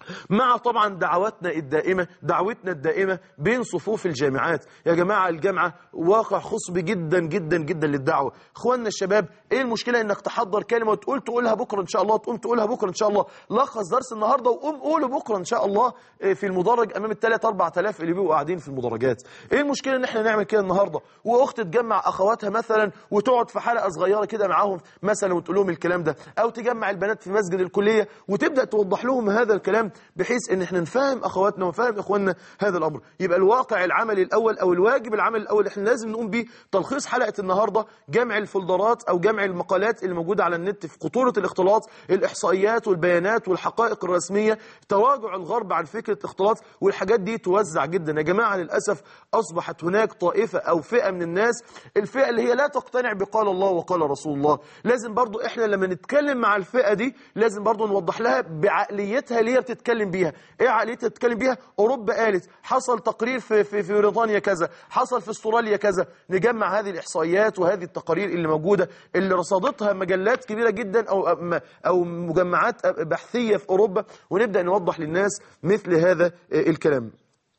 مع طبعا دعوتنا الدائمة بين صفوف الجامعات. يا جماعة الجامعة واقع خصب جدا جدا جدا للدعوة. اخواننا الشباب، ايه المشكلة انك تحضر كلمة وتقول تقولها بكرة ان شاء الله، تقوم تقولها بكرة ان شاء الله، لخص درس النهاردة وقوم قوله بكرة ان شاء الله في المدرج امام 3-4 آلاف اللي بيبقوا قاعدين في المدرجات. ايه المشكلة ان احنا نعمل كده النهاردة، واخت تجمع اخواتها مثلا وتقعد في حلقة صغيرة كده معاهم مثلا وتقول لهم الكلام ده، او تجمع البنات في مسجد الكلية وتبدأ توضح لهم هذا الكلام، بحيث ان احنا نفهم اخواتنا ونفهم اخواننا هذا الامر. يبقى الواقع العملي الاول او الواجب العملي الاول احنا لازم نقوم بيه تلخيص حلقه النهارده، جمع الفولدرات او جمع المقالات اللي موجوده على النت في خطوره الاختلاط، الاحصائيات والبيانات والحقائق الرسميه، تراجع الغرب عن فكره الاختلاط، والحاجات دي توزع جدا. يا جماعه للاسف اصبحت هناك طائفه او فئه من الناس، الفئه اللي هي لا تقتنع بقال الله وقال رسول الله. لازم برضو احنا لما نتكلم مع الفئه دي لازم برضو نوضح لها بعقليتها اللي هي بتتكلم بيها. ايه عقليتها تتكلم بيها؟ اوروبا قالت، حصل تقرير في بريطانيا كذا، حصل في استراليا كذا. نجمع هذه الاحصائيات وهذه التقارير اللي موجوده اللي رصدتها مجلات كبيره جدا او مجمعات بحثيه في اوروبا، ونبدا نوضح للناس مثل هذا الكلام.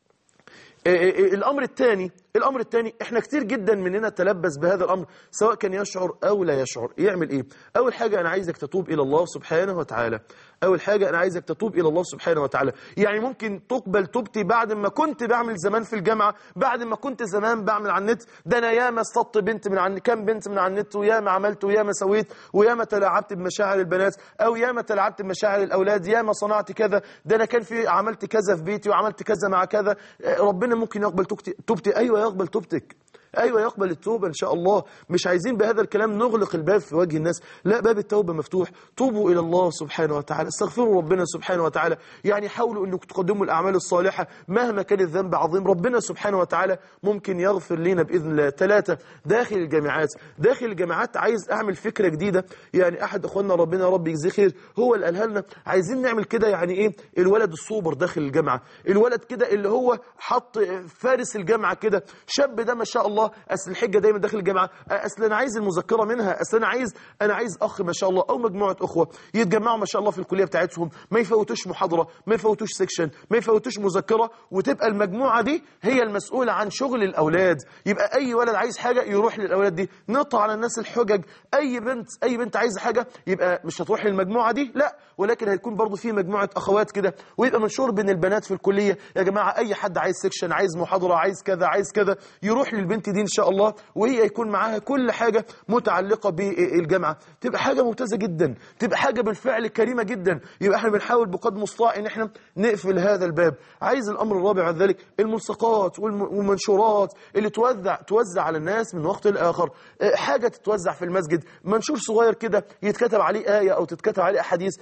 الامر الثاني احنا كتير جدا مننا تلبس بهذا الامر، سواء كان يشعر او لا يشعر. يعمل ايه؟ اول حاجه انا عايزك تتوب الى الله سبحانه وتعالى. اول حاجه انا عايزك تتوب الى الله سبحانه وتعالى. يعني ممكن تقبل توبتي بعد ما كنت بعمل زمان في الجامعه، بعد ما كنت زمان بعمل على النت، ده انا ياما اصطدت بنت من عن كام بنت من على النت، وياما عملت وياما سويت، وياما تلاعبت بمشاعر البنات او ياما تلاعبت بمشاعر الاولاد، ياما صنعت كذا، ده انا كان في عملت كذا في بيتي وعملت كذا مع كذا. ربنا ممكن يقبل توبتي. ايوه يقبل توبتك، ايوه يقبل التوبه ان شاء الله. مش عايزين بهذا الكلام نغلق الباب في وجه الناس، لا، باب التوبه مفتوح. توبوا الى الله سبحانه وتعالى، استغفروا ربنا سبحانه وتعالى. يعني حاولوا انكم تقدموا الاعمال الصالحه مهما كان الذنب عظيم، ربنا سبحانه وتعالى ممكن يغفر لنا باذن الله. 3 داخل الجامعات عايز اعمل فكره جديده. يعني احد اخواننا ربنا ربي يجزيه خير هو اللي قالها لنا، عايزين نعمل كده. يعني ايه؟ الولد السوبر داخل الجامعه، الولد كده اللي هو حط فارس الجامعه كده، شاب ده ما شاء الله، اصل الحجه دايما داخل الجامعه، اصل انا عايز المذكره منها، اصل انا عايز اخ ما شاء الله او مجموعه اخوه يتجمعوا ما شاء الله في الكليه بتاعتهم، ما يفوتوش محاضره، ما يفوتوش سيكشن، ما يفوتوش مذكره، وتبقى المجموعه دي هي المسؤوله عن شغل الاولاد. يبقى اي ولد عايز حاجه يروح للاولاد دي، نقطع على الناس الحجج. اي بنت عايزه حاجه يبقى مش هتروح للمجموعه دي، لا، ولكن هيكون برضو في مجموعه اخوات كده، ويبقى منشور بين البنات في الكليه. يا جماعه اي حد عايز سيكشن، عايز محاضره، عايز كذا يروح للبنت دي ان شاء الله، وهي يكون معاها كل حاجة متعلقة بالجامعة. تبقى حاجة ممتازة جدا، تبقى حاجة بالفعل كريمة جدا. يبقى احنا بنحاول بقدر المستطاع ان احنا نقفل هذا الباب. عايز الامر الرابع عن ذلك الملصقات والمنشورات اللي توزع على الناس من وقت لاخر. حاجة تتوزع في المسجد، منشور صغير كده يتكتب عليه آية او تتكتب عليه احاديث،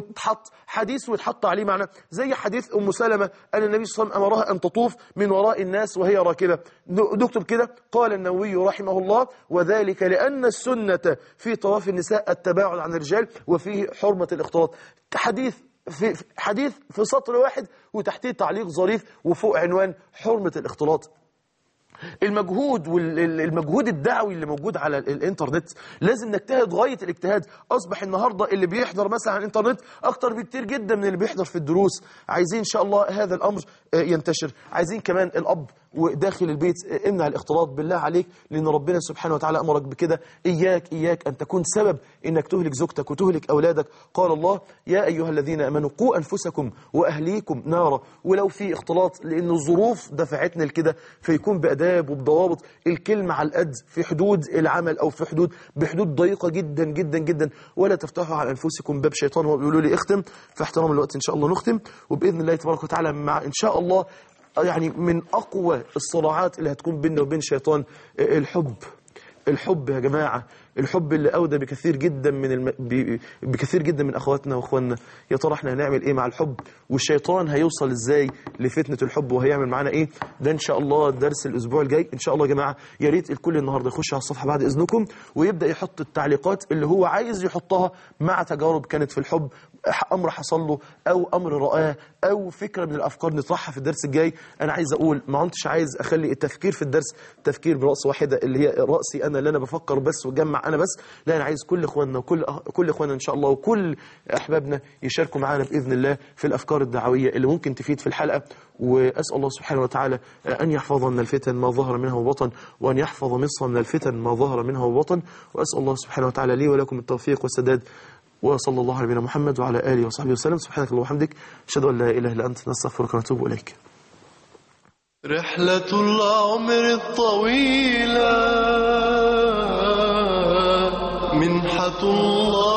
ويتحط عليه معنى، زي حديث ام سلمة ان النبي صلى الله عليه وسلم امرها ان تطوف من وراء الناس وهي راكبة. نكتب كده قال النووي رحمه الله: وذلك لأن السنة في طواف النساء التباعد عن الرجال وفيه حرمة الاختلاط. حديث في سطر واحد وتحتيه تعليق ظريف وفوق عنوان حرمة الاختلاط. المجهود الدعوي اللي موجود على الانترنت لازم نجتهد غاية الاجتهاد. اصبح النهاردة اللي بيحضر مثلا على الانترنت اكتر بكتير جدا من اللي بيحضر في الدروس. عايزين ان شاء الله هذا الامر ينتشر. عايزين كمان الاب وداخل البيت امنع الاختلاط بالله عليك، لان ربنا سبحانه وتعالى امرك بكده. اياك ان تكون سبب انك تهلك زوجتك وتهلك اولادك. قال الله: يا ايها الذين امنوا قوا انفسكم واهليكم نارا. ولو في اختلاط لان الظروف دفعتنا لكده، فيكون باداب وبضوابط. الكلمه على القد في حدود العمل او في بحدود ضيقه جدا جدا جدا. ولا تفتحوا على انفسكم باب شيطان. وهو بيقولوا لي اختم، فاحترام الوقت ان شاء الله نختم، وباذن الله تبارك وتعالى مع ان شاء الله يعني من أقوى الصراعات اللي هتكون بيننا وبين شيطان الحب يا جماعة. الحب اللي أودى بكثير جدا من أخواتنا وأخواننا. يا ترى احنا هنعمل إيه مع الحب؟ والشيطان هيوصل إزاي لفتنة الحب وهيعمل معنا إيه؟ ده إن شاء الله درس الأسبوع الجاي إن شاء الله يا جماعة. يا ريت الكل النهاردة يخش على الصفحة بعد إذنكم ويبدأ يحط التعليقات اللي هو عايز يحطها مع تجارب كانت في الحب، أمر حصل له أو أمر رآه أو فكرة من الأفكار نطرحها في الدرس الجاي. أنا عايز أقول ما عدتش عايز أخلي التفكير في الدرس تفكير برأس واحدة اللي هي رأسي أنا اللي أنا بفكر بس وجمع أنا بس، لا أنا عايز كل إخواننا وكل إخواننا إن شاء الله وكل أحبابنا يشاركوا معنا بإذن الله في الأفكار الدعوية اللي ممكن تفيد في الحلقة. وأسأل الله سبحانه وتعالى أن يحفظ من الفتن ما ظهر منها وبطن، وأن يحفظ مصر من الفتن ما ظهر منها وبطن. وأسأل الله سبحانه وتعالى لي ولكم التوفيق والسداد. وصلى الله على نبينا محمد وعلى آله وصحبه وسلم. سبحانك اللهم وبحمدك، أشهد أن لا إله إلا أنت، نستغفرك ونتوب إليك. رحلة العمر الطويلة منحة الله